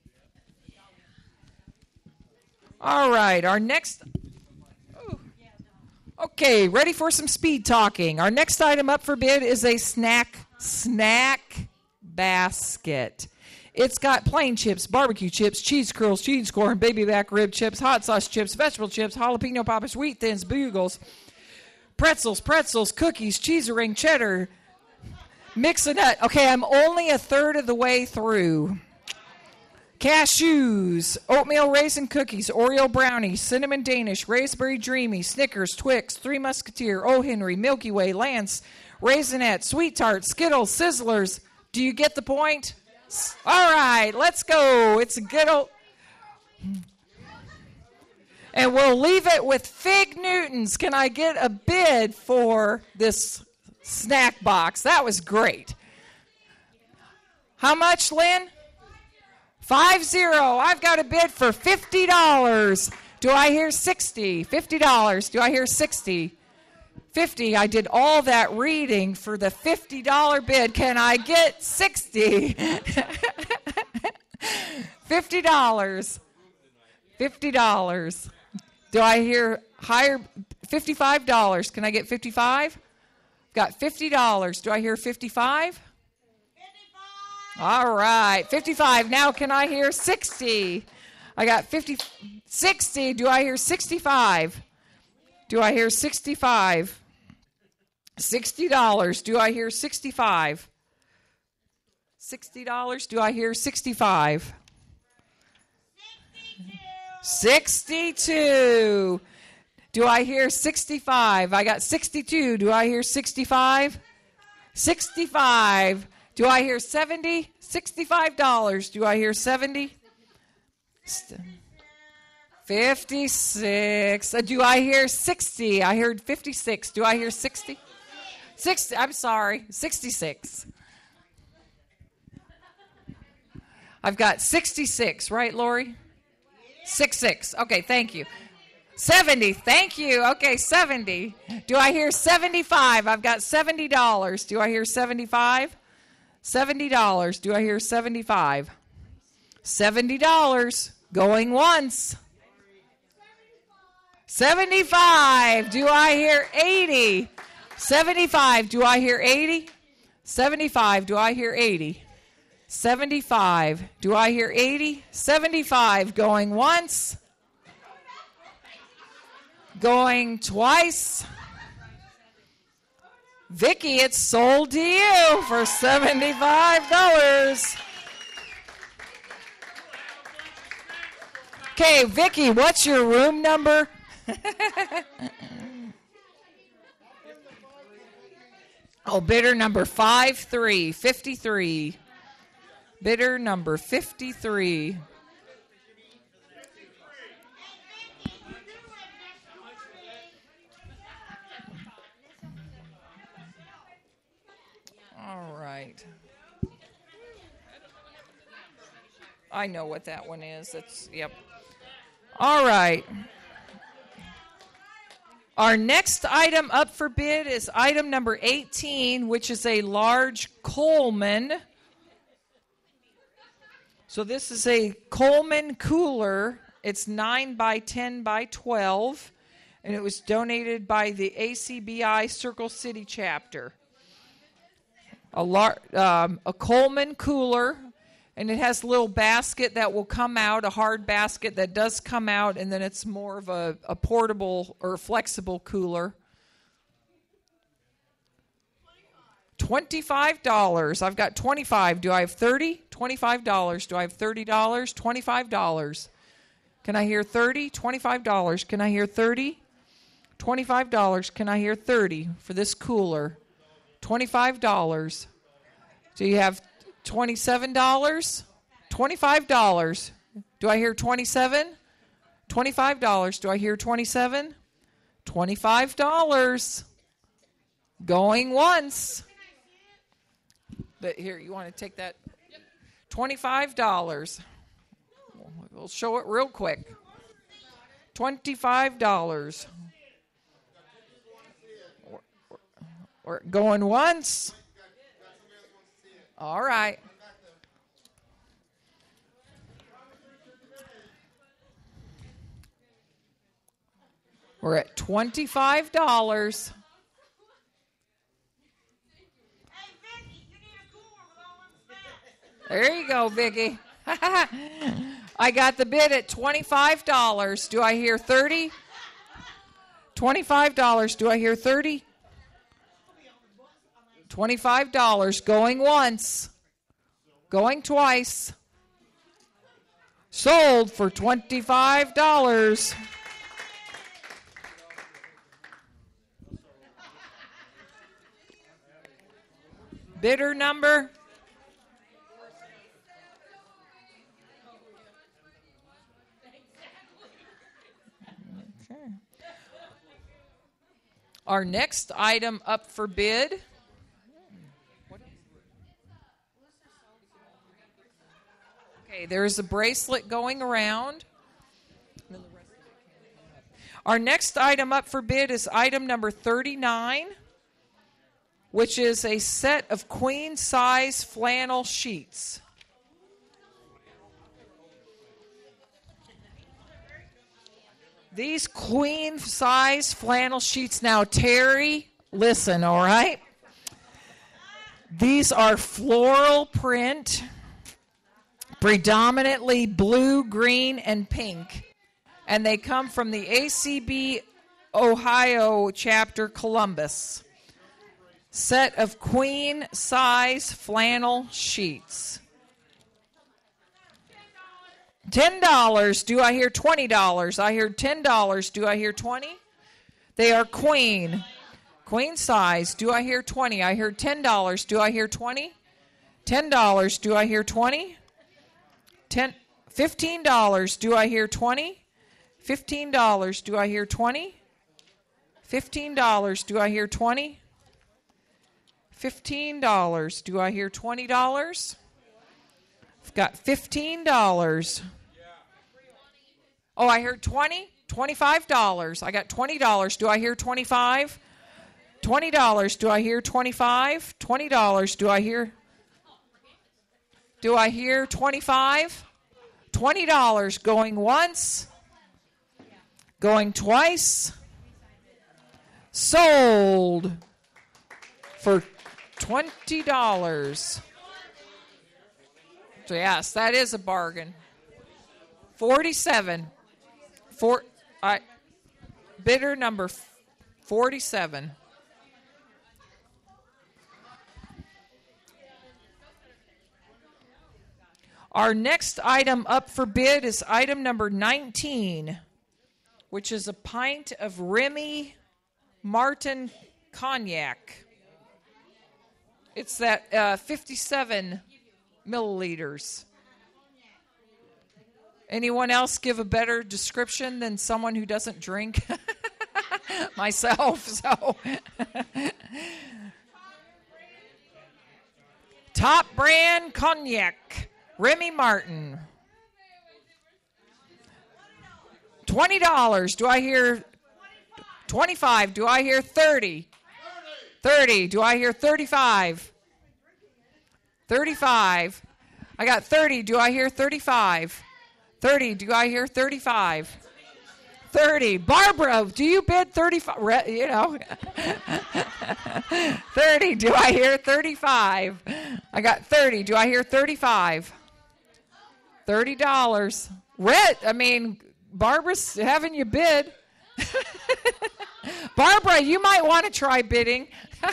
All right, our next... Oh. Okay, ready for some speed talking. Our next item up for bid is a snack snack basket. It's got plain chips, barbecue chips, cheese curls, cheese corn, baby back rib chips, hot sauce chips, vegetable chips, jalapeno poppers, wheat thins, bugles, pretzels, pretzels, cookies, cheese ring, cheddar, mix a nut. Okay, I'm only a third of the way through. Cashews, oatmeal raisin cookies, Oreo brownies, cinnamon Danish, raspberry dreamy, Snickers, Twix, Three Musketeer, O. Henry, Milky Way, Lance, Raisinette, Sweet Tart, Skittles, Sizzlers. Do you get the point? All right, let's go. It's a good old... And we'll leave it with Fig Newtons. Can I get a bid for this snack box? That was great. How much, Lynn? Five zero. I've got a bid for fifty dollars. Do I hear sixty? fifty dollars. Do I hear sixty? fifty. I did all that reading for the fifty dollars bid. Can I get sixty? fifty dollars. fifty dollars. Do I hear higher? fifty-five dollars. Can I get fifty-five? Got fifty dollars. Do I hear fifty-five? All right, fifty-five. Now can I hear sixty? I got fifty, sixty. Do I hear sixty-five? Do I hear sixty-five? sixty dollars. Do I hear sixty-five? sixty dollars. Do I hear sixty-five? sixty-two. Do I hear sixty-five? I got sixty-two. Do I hear sixty-five? sixty-five. Do I hear seventy? sixty-five dollars. Do I hear seventy? fifty-six. Uh, do I hear sixty? I heard fifty-six. Do I hear sixty? sixty. I'm sorry. sixty-six. I've got sixty-six, right, Lori? Six, six. Okay, thank you. seventy. Thank you. Okay, seventy. Do I hear seventy-five? I've got seventy dollars. Do I hear seventy-five? seventy dollars. Do I hear seventy-five? seventy dollars. Going once. seventy-five. Do I hear eighty? seventy-five. Do I hear eighty? seventy-five. Do I hear eighty? seventy-five. Do I hear eighty? seventy-five. Going once. Going twice. Vicki, it's sold to you for seventy-five dollars. Okay, Vicki, what's your room number? Oh, bidder number five three, fifty-three. Bidder number fifty-three. All right. I know what that one is. It's, yep. All right. Our next item up for bid is item number eighteen, which is a large Coleman. So this is a Coleman cooler. It's nine by ten by twelve, and it was donated by the A C B I Circle City chapter. A, lar- um, a Coleman cooler, and it has a little basket that will come out, a hard basket that does come out, and then it's more of a, a portable or flexible cooler. twenty-five dollars. I've got twenty-five. Do I have thirty? twenty-five dollars. Do I have thirty dollars? twenty-five dollars. Can I hear thirty? twenty-five dollars. Can I hear thirty? twenty-five dollars. Can I hear thirty for this cooler? twenty-five dollars. Do you have twenty-seven dollars? twenty-five dollars. Do I hear twenty-seven? twenty-five dollars. Do I hear twenty-seven? twenty-five dollars. Going once. But here, you want to take that? twenty-five dollars. We'll show it real quick. twenty-five dollars. We're going once. All right. We're at twenty-five dollars. Hey, Vicki, you need a cooler with all them snacks. There you go, Vicki. I got the bid at twenty-five dollars. Do I hear thirty? twenty-five dollars. Do I hear thirty? twenty-five dollars. Going once. Going twice. Sold for twenty-five dollars. Bidder number? Okay. Our next item up for bid. Okay, there's a bracelet going around. Our next item up for bid is item number thirty-nine, which is a set of queen-size flannel sheets. These queen-size flannel sheets. Now, Terry, listen, all right? These are floral print, predominantly blue, green, and pink. And they come from the A C B Ohio chapter Columbus. Set of queen size flannel sheets. ten dollars. Do I hear twenty dollars? I hear ten dollars. Do I hear twenty dollars? They are queen. Queen size. Do I hear twenty? I heard ten dollars. Do I hear twenty? ten dollars. Do I hear twenty? ten, fifteen dollars. Do I hear twenty? fifteen dollars. Do I hear twenty? fifteen dollars. Do I hear twenty? fifteen dollars. Do I hear twenty dollars? I've got fifteen dollars. Oh, I heard twenty? twenty-five dollars. I got twenty dollars. Do I hear twenty-five? twenty dollars. Do I hear twenty-five? twenty dollars. Do I hear? Do I hear twenty-five? twenty dollars. Going once. Going twice. Sold for twenty dollars. So yes, that is a bargain. forty-seven. Four, I, bidder number forty-seven. Our next item up for bid is item number nineteen, which is a pint of Remy Martin cognac. It's that uh, fifty-seven milliliters. Anyone else give a better description than someone who doesn't drink? Myself, so. Top brand cognac, Remy Martin. twenty dollars. Do I hear twenty-five? Do I hear thirty? thirty. Do I hear thirty-five? thirty-five. I got thirty. Do I hear thirty-five? thirty. Do I hear thirty-five? thirty. Barbara, do you bid thirty-five? You know. thirty. Do I hear thirty-five? I got thirty. Do I hear thirty-five? thirty dollars. Red, I mean, Barbara's having you bid. Barbara, you might want to try bidding.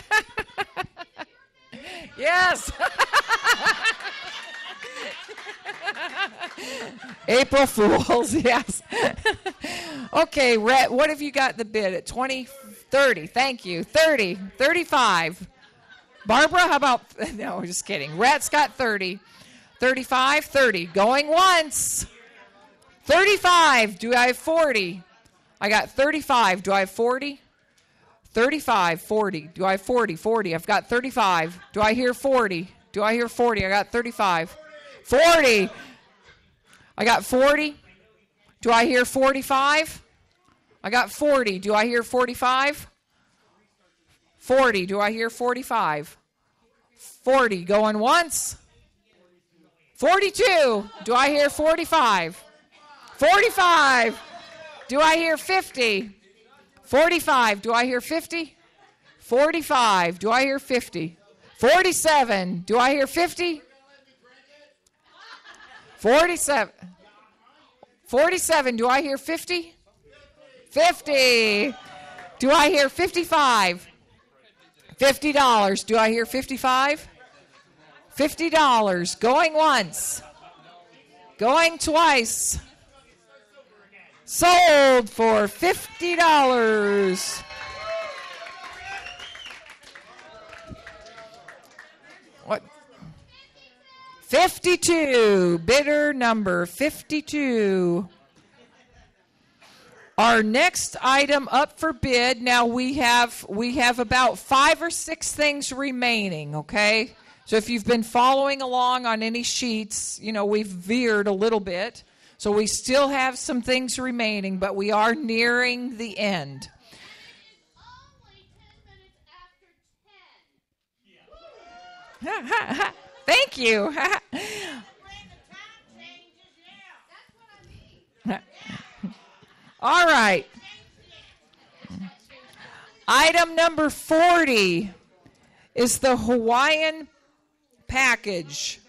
Yes. April Fools, yes. Okay, Rhett, what have you got the bid at? twenty, thirty, thank you. thirty, thirty-five. Barbara, how about, no, just kidding. Rhett's got thirty. thirty-five, thirty. Going once. thirty-five, do I have forty? I got thirty-five, do I have forty? thirty-five, forty. Do I have forty? forty. I've got thirty-five. Do I hear forty? Do I hear forty? I got thirty-five. forty. I got forty. Do I hear forty-five? I got forty. Do I hear forty-five? forty. Do I hear forty-five? forty. Going once. forty-two. Do I hear forty-five? forty-five. Do I hear fifty? forty-five. Do I hear fifty? forty-five. Do I hear fifty? forty-seven. Do I hear fifty? forty-seven. forty-seven. Do I hear fifty? fifty. Do I hear fifty-five? fifty dollars. Do I hear fifty-five? fifty dollars. Going once. Going twice. Sold for fifty dollars. What? fifty-two. Bidder number fifty-two. Our next item up for bid. Now we have we have about five or six things remaining, okay? So if you've been following along on any sheets, you know, we've veered a little bit. So we still have some things remaining, but we are nearing the end. Thank you. All right. Item number forty is the Hawaiian package.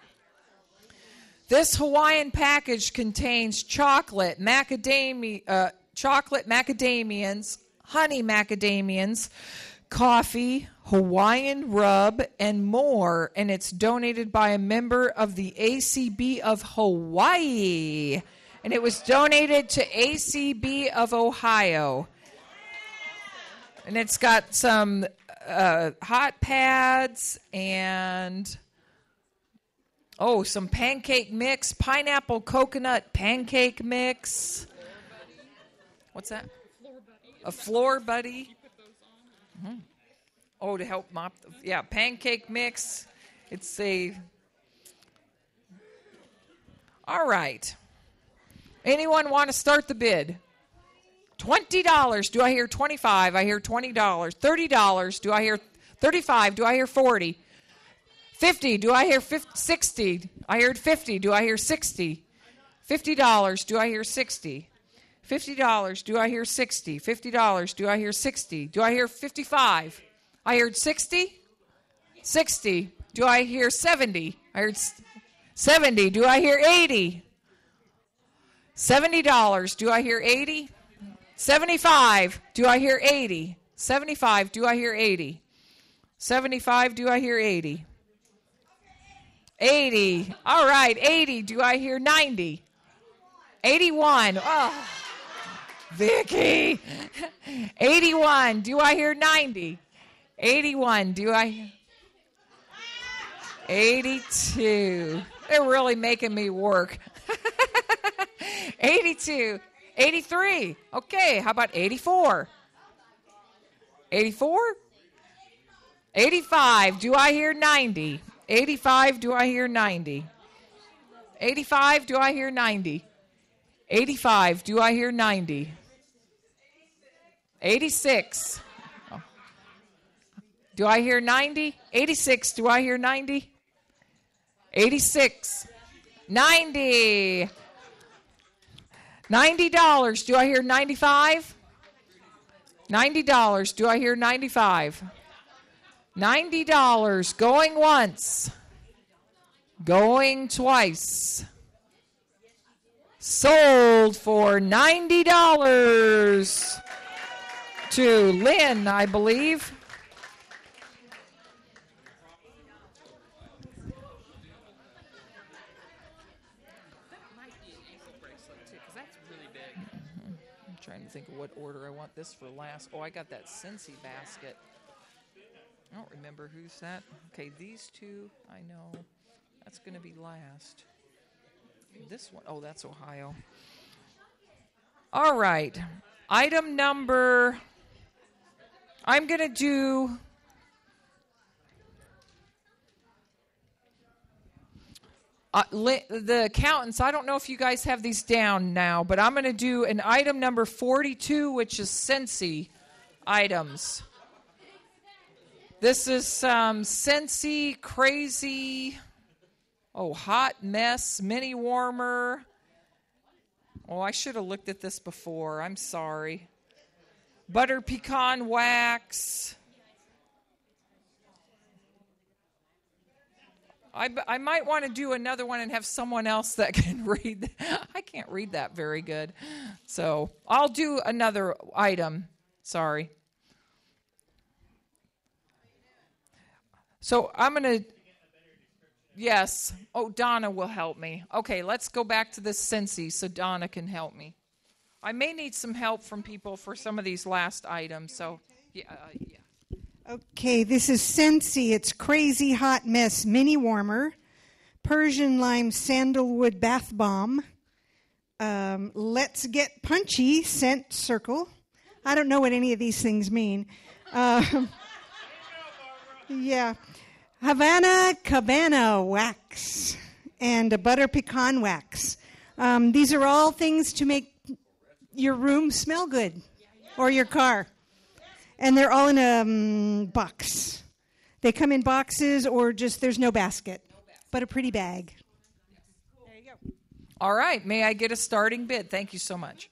This Hawaiian package contains chocolate, macadamia, uh, chocolate macadamians, honey macadamians, coffee, Hawaiian rub, and more. And it's donated by a member of the A C B of Hawaii. And it was donated to A C B of Ohio. And it's got some uh, hot pads and, oh, some pancake mix, pineapple coconut pancake mix. What's that? A floor buddy. Mm-hmm. Oh, to help mop. The, yeah, pancake mix. It's a. All right. Anyone want to start the bid? twenty dollars. Do I hear twenty-five? I hear twenty dollars. thirty dollars. Do I hear thirty-five? Do I hear forty? fifty. Do I hear fifty, sixty? I heard fifty. Do I hear sixty? fifty dollars. Do I hear sixty? fifty dollars. Do I hear sixty? fifty dollars. Do I hear sixty? Do I hear fifty-five? I heard sixty? sixty. Do I hear seventy? I heard seventy. Do I hear eighty? seventy dollars. Do I hear eighty? seventy-five. Do I hear eighty? seventy-five. Do I hear eighty? seventy-five. Do I hear eighty? eighty. All right, eighty. Do I hear ninety? eighty-one. Oh, Vicky. eighty-one. Do I hear ninety? eighty-one. Do I? eighty-two. They're really making me work. eighty-two. eighty-three. Okay, how about eighty-four? eighty-four? eighty-five. Do I hear ninety? eighty-five. Do I hear ninety? eighty-five. Do I hear ninety? eighty-five. Do I hear ninety? eighty-six. Oh. Do I hear ninety? eighty-six. Do I hear ninety? eighty-six. ninety. ninety dollars. Do I hear ninety-five? ninety dollars. Do I hear ninety-five? ninety dollars. Going once. Going twice. Sold for ninety dollars to Lynn, I believe. Trying to think of what order I want this for last. Oh, I got that Scentsy basket. I don't remember who's that. Okay, these two, I know. That's going to be last. This one, oh, that's Ohio. All right. Item number, I'm going to do, Uh, li- the accountants, I don't know if you guys have these down now, but I'm going to do an item number forty-two, which is Scentsy items. This is some Scentsy crazy, oh, hot mess, mini warmer. Oh, I should have looked at this before. I'm sorry. Butter pecan wax. I, I might want to do another one and have someone else that can read. I can't read that very good. So I'll do another item. Sorry. So I'm going to, yes. Oh, Donna will help me. Okay, let's go back to this Scentsy so Donna can help me. I may need some help from people for some of these last items. So, yeah, uh, yeah. Okay, this is Scentsy. It's Crazy Hot Mess Mini Warmer, Persian Lime Sandalwood Bath Bomb, um, Let's Get Punchy Scent Circle. I don't know what any of these things mean. Uh, yeah. Havana Cabana Wax and a Butter Pecan Wax. Um, these are all things to make your room smell good or your car. And they're all in a um, box. They come in boxes or just there's no basket, but a pretty bag. There you go. All right. May I get a starting bid? Thank you so much.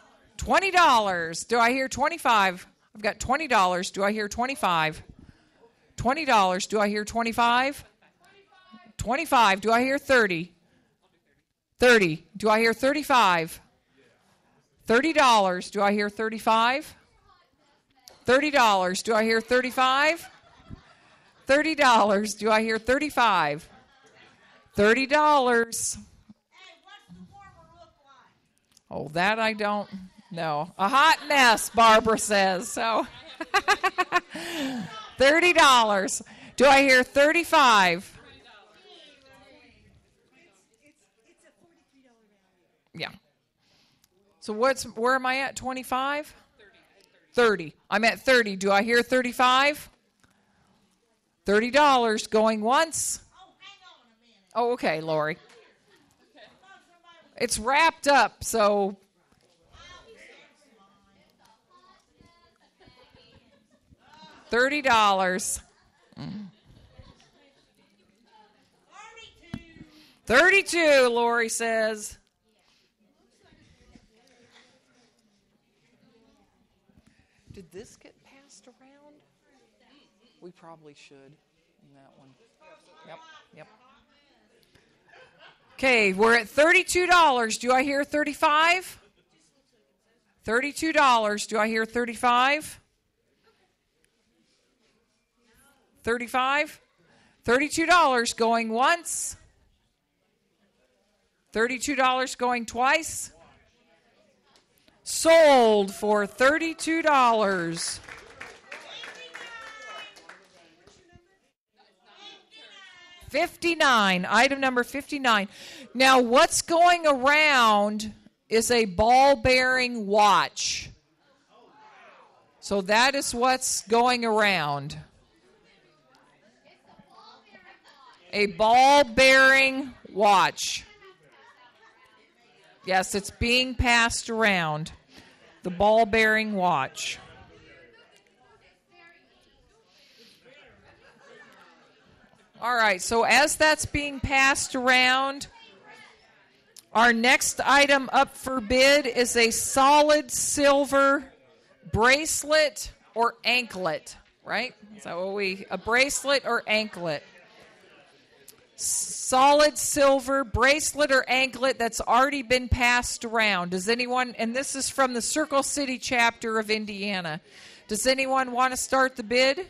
twenty dollars. Do I hear twenty-five? I've got twenty dollars. Do I hear twenty-five? twenty dollars. Do I hear twenty-five? twenty-five. Do I hear thirty? thirty. Do I hear thirty-five? thirty dollars. Do I hear thirty-five? thirty dollars. Do I hear thirty-five? thirty dollars. Do I hear thirty-five? thirty dollars. Hey, what's the warmer look like? Oh, that I don't know. A hot mess, Barbara says. So, thirty dollars. Do I hear thirty-five? Yeah. So what's where am I at? twenty-five? thirty. I'm at thirty. Do I hear thirty-five? thirty dollars going once. Oh, hang on a minute. Oh, okay, Lori. It's wrapped up, so thirty dollars. Thirty-two, Lori says. Did this get passed around? We probably should in that one. Yep, yep. Okay, we're at thirty-two dollars. Do I hear thirty-five? thirty-two dollars. Do I hear thirty-five? thirty-five? thirty-two dollars going once. thirty-two dollars going twice. Sold for thirty-two dollars. fifty-nine, item number fifty-nine. Now, what's going around is a ball-bearing watch. So that is what's going around. A ball-bearing watch. Yes, it's being passed around. The ball-bearing watch. All right, so as that's being passed around, our next item up for bid is a solid silver bracelet or anklet, right? Is that what we, a bracelet or anklet? Solid silver bracelet or anklet that's already been passed around. Does anyone, and this is from the Circle City chapter of Indiana, does anyone want to start the bid?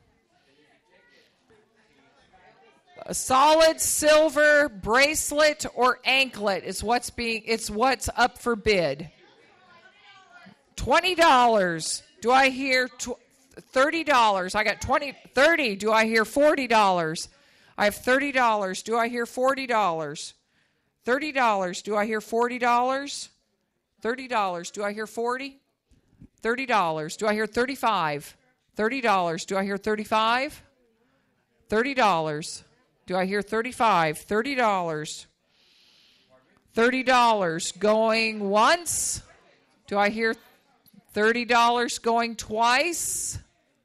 A solid silver bracelet or anklet is what's being, it's what's up for bid. twenty dollars. Do I hear tw- thirty dollars? I got twenty, thirty. Do I hear forty dollars? I have thirty dollars. Do I hear forty dollars? thirty dollars. Do I hear forty dollars? thirty dollars. Do I hear forty? thirty dollars. Do I hear thirty-five? thirty dollars. Do I hear thirty-five? thirty dollars. Do I hear thirty-five? thirty dollars. thirty dollars going once. Do I hear thirty dollars going twice?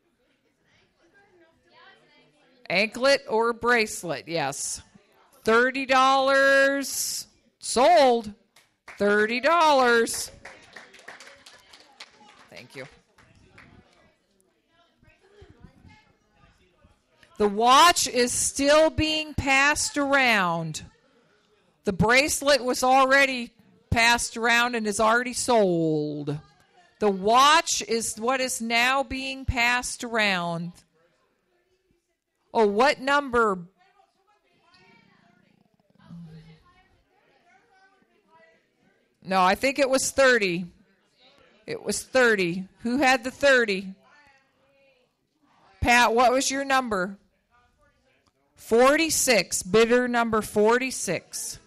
Anklet or bracelet, yes. thirty dollars sold. thirty dollars. Thank you. The watch is still being passed around. The bracelet was already passed around and is already sold. The watch is what is now being passed around. Oh, what number? No, I think it was thirty. It was thirty. Who had the thirty? Pat, what was your number? forty-six. Bidder number forty-six.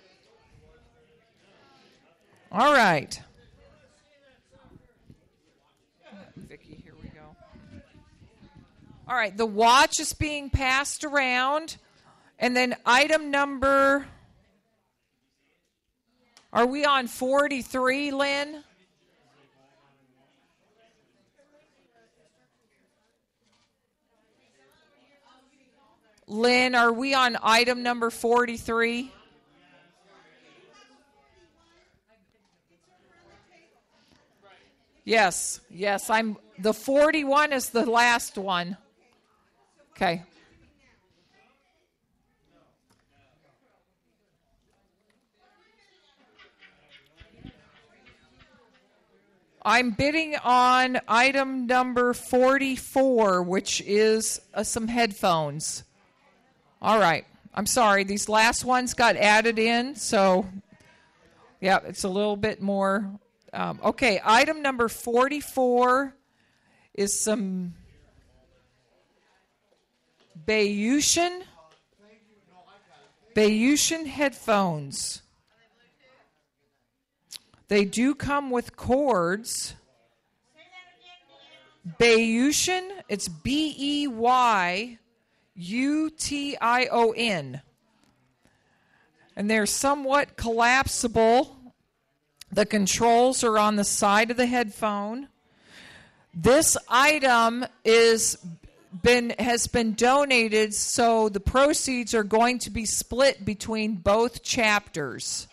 All right. Vicki, here we go. All right, the watch is being passed around. And then item number, are we on forty-three, Lynn? Lynn, are we on item number forty-three? Yes, yes, I'm the forty-one is the last one. Okay. I'm bidding on item number forty-four, which is uh, some headphones. All right. I'm sorry. These last ones got added in, so yeah, it's a little bit more. Um, okay, item number forty-four is some Bayesian, Bayesian headphones. They do come with cords. Bayesian, it's B E Y U T I O N. And they're somewhat collapsible. The controls are on the side of the headphone. This item is been has been donated, so the proceeds are going to be split between both chapters.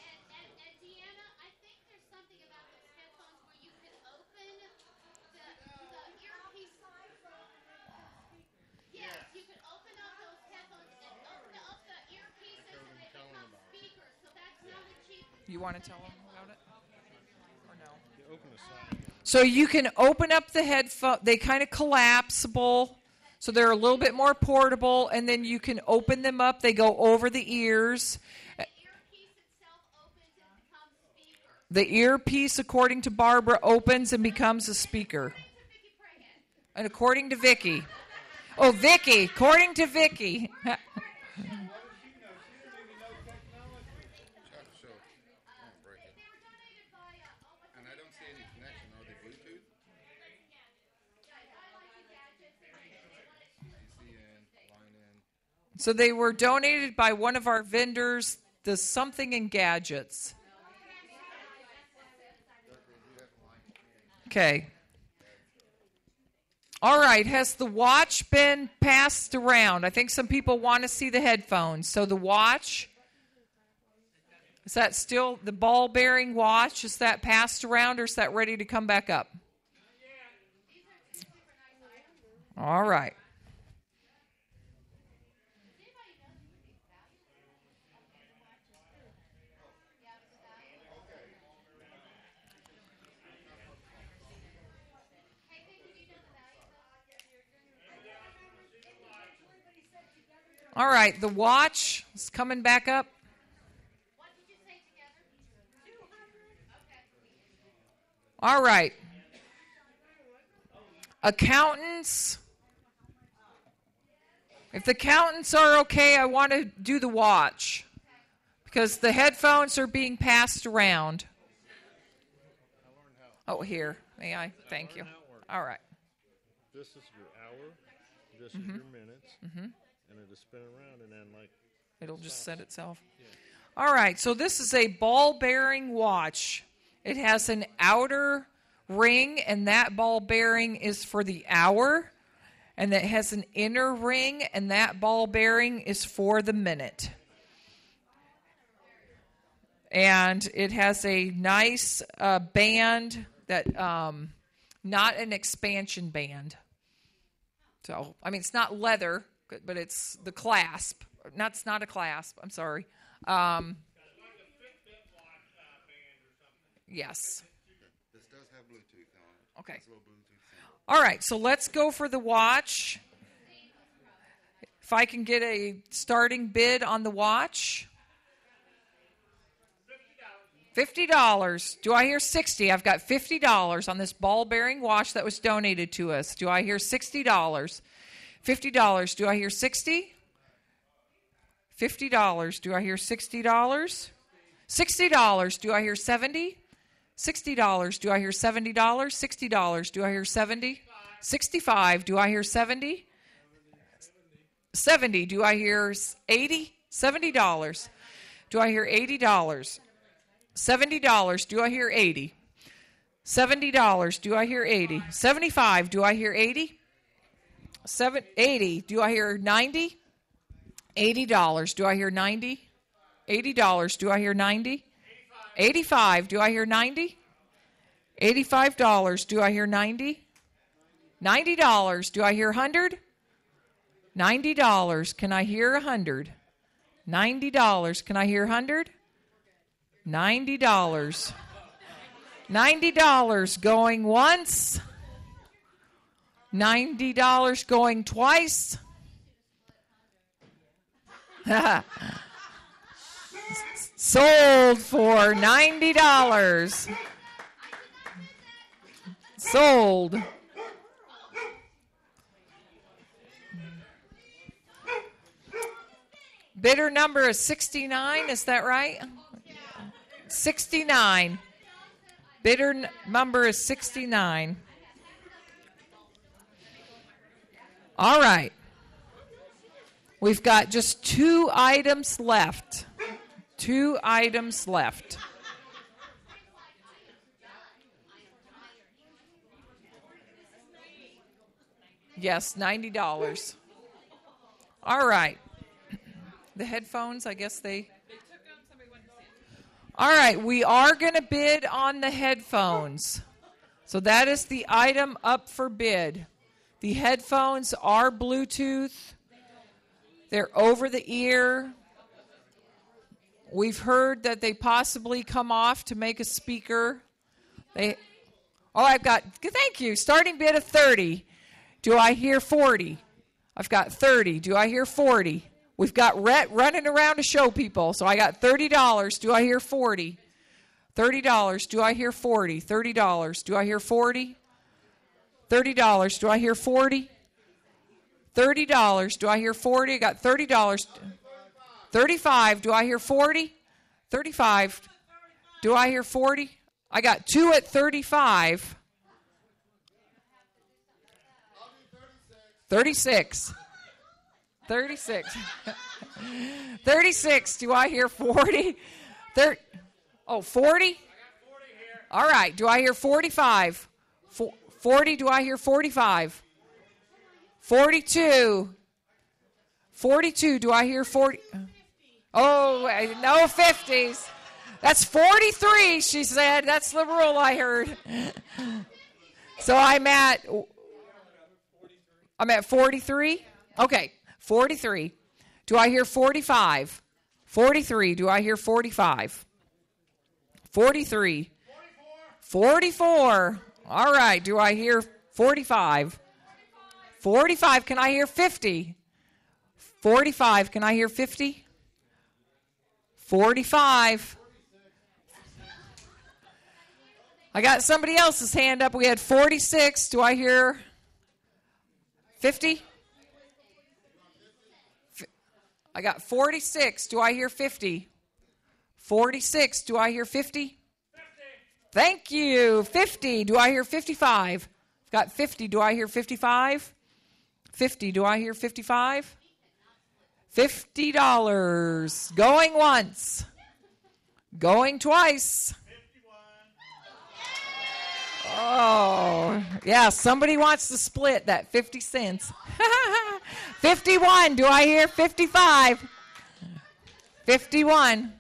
You want to tell them about it? Or no? So you can open up the headphone. They kind of collapsible, so they're a little bit more portable, and then you can open them up. They go over the ears. The earpiece itself opens and becomes speaker. The earpiece, according to Barbara, opens and becomes a speaker. And according to Vicky. Oh, Vicky. According to Vicky. So they were donated by one of our vendors, the Something and Gadgets. Okay. All right. Has the watch been passed around? I think some people want to see the headphones. So the watch, is that still the ball bearing watch? Is that passed around or is that ready to come back up? All right. All right, the watch is coming back up. What did you say together? Okay. All right. Accountants. If the accountants are okay, I want to do the watch because the headphones are being passed around. Oh, here. May I? Thank you. All right. This is your hour. This mm-hmm. is your minutes. Mm-hmm. And it'll spin around and then like... It'll just set itself. Yeah. All right, so this is a ball-bearing watch. It has an outer ring, and that ball bearing is for the hour. And it has an inner ring, and that ball bearing is for the minute. And it has a nice uh, band that, um, not an expansion band. So, I mean, it's not leather, but it's the clasp. Not, it's not a clasp. I'm sorry. Um, yes. This does have Bluetooth on it. Okay. Bluetooth All right, so let's go for the watch. If I can get a starting bid on the watch. fifty dollars. Do I hear sixty? I've got fifty dollars on this ball-bearing watch that was donated to us. Do I hear sixty dollars? fifty dollars. Do I hear sixty? fifty dollars. Do I hear sixty dollars? sixty dollars. Do I hear seventy? sixty dollars. Do I hear seventy dollars? sixty dollars. Do I hear seventy? sixty-five. Do I hear seventy? seventy. Do I hear eighty? seventy dollars. Do I hear eighty dollars? seventy dollars. Do I hear eighty? seventy dollars. Do I hear eighty? seventy-five. Do I hear eighty? Seven, eighty. Do I hear ninety? eighty dollars. Do I hear ninety? eighty dollars. Do I hear ninety? eighty-five. Do I hear ninety? eighty-five dollars. Do I hear ninety? ninety dollars. Do I hear one hundred? ninety dollars. Can I hear a hundred? ninety dollars. Can I hear a hundred? ninety dollars. ninety dollars going once. ninety dollars going twice. Sold for ninety dollars. Sold. Bidder number is sixty-nine, is that right? sixty-nine. Bidder n- number is sixty-nine. All right. We've got just two items left. Two items left. Yes, ninety dollars. All right. The headphones, I guess they... All right, we are going to bid on the headphones. So that is the item up for bid. The headphones are Bluetooth. They're over the ear. We've heard that they possibly come off to make a speaker. They, oh, I've got, thank you, starting bid of thirty. Do I hear forty? I've got thirty. Do I hear forty? We've got Rhett running around to show people. So I got thirty dollars. Do I hear forty? thirty dollars. Do I hear forty? thirty dollars. Do I hear forty? thirty dollars. Do I hear forty? thirty dollars. Do I hear forty? I got thirty dollars. thirty-five. Do I hear forty? thirty-five. Do I hear forty? I got two at thirty-five. thirty-six. thirty-six. thirty-six. Do I hear forty? Thir- oh, forty? All right. Do I hear forty-five? For- forty. Do I hear forty-five? forty-two. forty-two. Do I hear forty? Oh, no fifties. That's forty-three, she said. That's the rule I heard. So I'm at... I'm at forty-three? Okay, forty-three. Do I hear forty-five? forty-three. Do I hear forty-five? forty-three. forty-four. All right, do I hear forty-five? forty-five. Can I hear fifty? forty-five. Can I hear fifty? forty-five. I got somebody else's hand up. We had forty-six. Do I hear fifty? I got forty-six. Do I hear fifty? forty-six. Do I hear fifty? Thank you. fifty. Do I hear fifty-five? Got fifty. Do I hear fifty-five? fifty. Do I hear fifty-five? fifty dollars. Going once. Going twice. Oh, yeah, somebody wants to split that fifty cents. fifty-one. Do I hear fifty-five? fifty-one.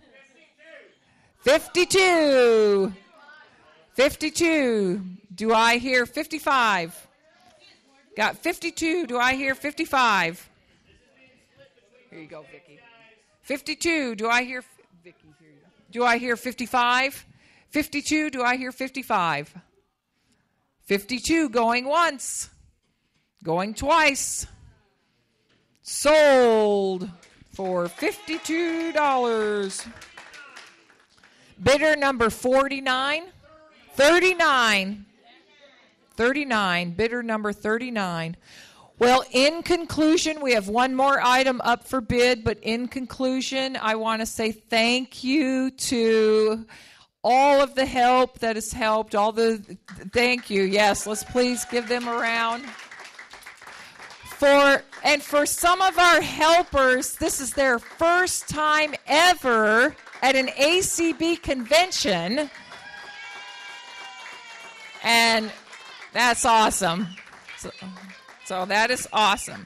fifty-two. fifty-two. Do I hear fifty-five? Got fifty-two. Do I hear fifty-five? Here you go, Vicki. fifty-two. Do I hear Vicki? Here you go. Do I hear fifty-five? fifty-two. Do I hear fifty-five? fifty-two. Going once. Going twice. Sold for fifty-two dollars. Bidder number forty-nine. thirty-nine. thirty-nine. Bidder number thirty-nine. Well, in conclusion, we have one more item up for bid, but in conclusion, I want to say thank you to all of the help that has helped, all the, thank you. Yes, let's please give them a round. For, and for some of our helpers, this is their first time ever at an A C B convention. And that's awesome. So, so that is awesome.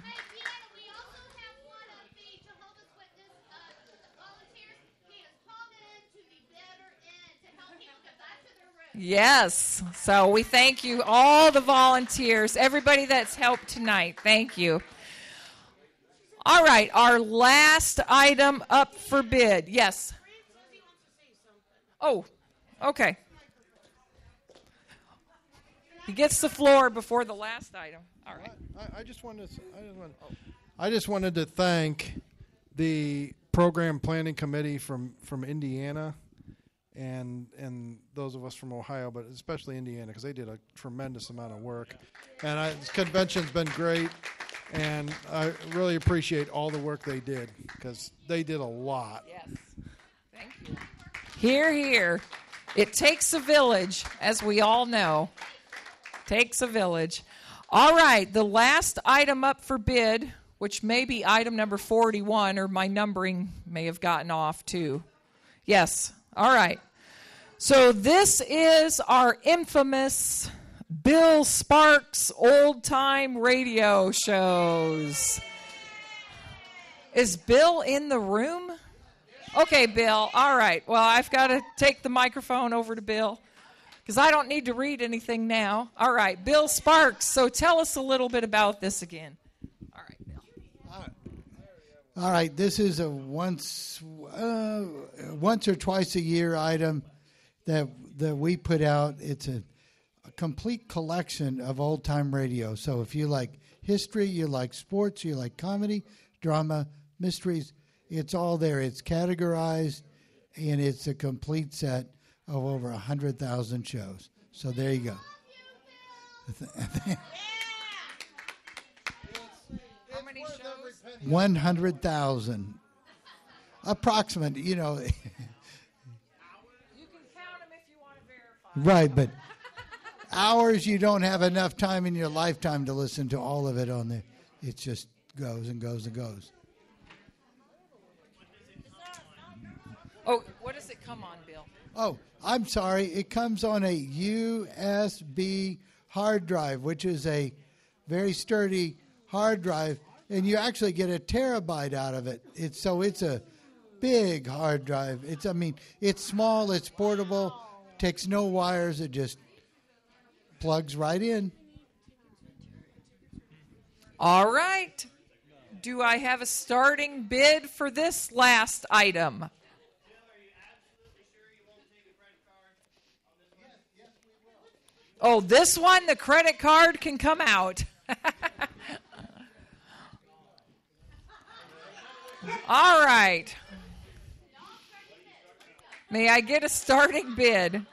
Yes. So we thank you, all the volunteers, everybody that's helped tonight. Thank you. All right, our last item up for bid. Yes. Oh, okay. He gets the floor before the last item. All right. I, I just wanted to, I just wanted, I just wanted to thank the program planning committee from, from Indiana and and those of us from Ohio, but especially Indiana, because they did a tremendous amount of work. And I, this convention's been great, and I really appreciate all the work they did, because they did a lot. Yes. Thank you. Here, here. It takes a village, as we all know. Takes a village. All right, the last item up for bid, which may be item number forty-one, or my numbering may have gotten off too. Yes. All right. So this is our infamous Bill Sparks old time radio shows. Is Bill in the room? Okay, Bill. All right. Well, I've got to take the microphone over to Bill because I don't need to read anything now. All right, Bill Sparks. So tell us a little bit about this again. All right, Bill. All right, this is a once, uh, once or twice a year item that that we put out. It's a, a complete collection of old time radio. So if you like history, you like sports, you like comedy, drama, mysteries, it's all there. It's categorized, and it's a complete set of over a hundred thousand shows. So there you go. How many shows? One hundred thousand, approximate. You know. You can count them if you want to verify. Right, but hours, you don't have enough time in your lifetime to listen to all of it on there. It just goes and goes and goes. Oh, what does it come on, Bill? Oh, I'm sorry. It comes on a U S B hard drive, which is a very sturdy hard drive, and you actually get a terabyte out of it. It's so it's a big hard drive. It's I mean, it's small, it's portable, takes no wires, it just plugs right in. All right. Do I have a starting bid for this last item? Oh, this one, the credit card can come out. All right. May I get a starting bid?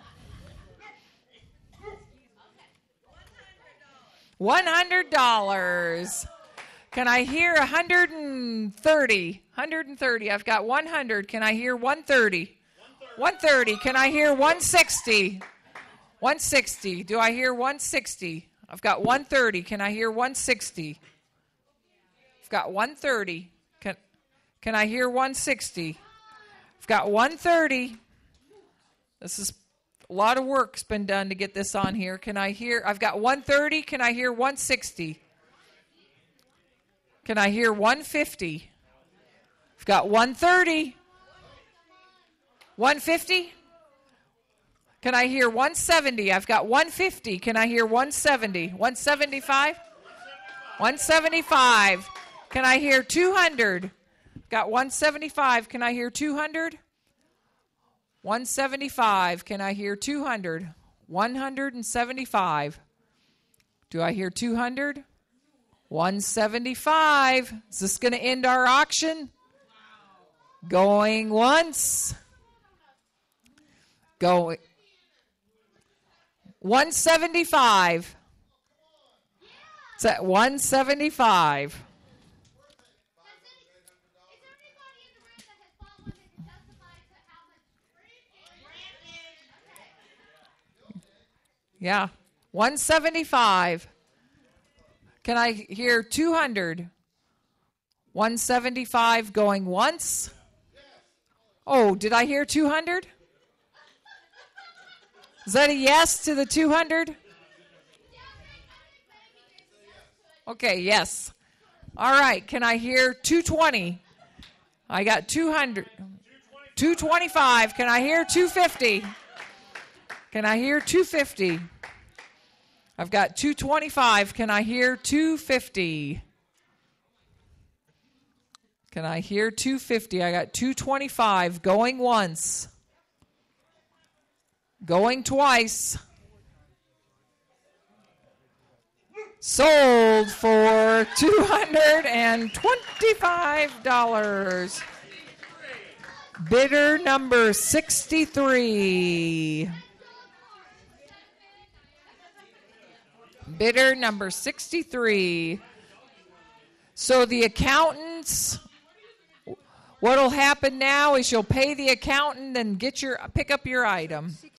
one hundred dollars. Can I hear one hundred thirty? one hundred thirty. I've got one hundred. Can I hear one hundred thirty? one hundred thirty. Can I hear one hundred sixty? one hundred sixty. Do I hear one hundred sixty? I've got one hundred thirty. Can I hear one hundred sixty? I've got one hundred thirty. Can, can I hear one hundred sixty? I've got one hundred thirty. This is a lot of work's been done to get this on here. Can I hear? I've got one hundred thirty. Can I hear one hundred sixty? Can I hear one hundred fifty? I've got one hundred thirty. one hundred fifty? Can I hear one hundred seventy? I've got one hundred fifty. Can I hear one hundred seventy? one hundred seventy-five? one hundred seventy-five. Can I hear two hundred? Got one hundred seventy-five. Can I hear two hundred? one hundred seventy-five. Can I hear two hundred? one hundred seventy-five. Do I hear two hundred? one hundred seventy-five. Is this going to end our auction? Going once. Going. one hundred seventy-five. It's at one hundred seventy-five. Yeah, one hundred seventy-five. Can I hear two hundred? one hundred seventy-five going once. Oh, did I hear two hundred? Is that a yes to the two hundred? Okay, yes. All right, can I hear two twenty? I got two hundred. two twenty-five. Can I hear two fifty? Can I hear two fifty? I've got two twenty-five. Can I hear two fifty? Can I hear two fifty? I got two twenty-five going once. Going twice. Sold for two hundred twenty-five dollars. Bidder number sixty-three. Bidder number sixty-three. So the accountants, what'll happen now is you'll pay the accountant and get your pick up your item.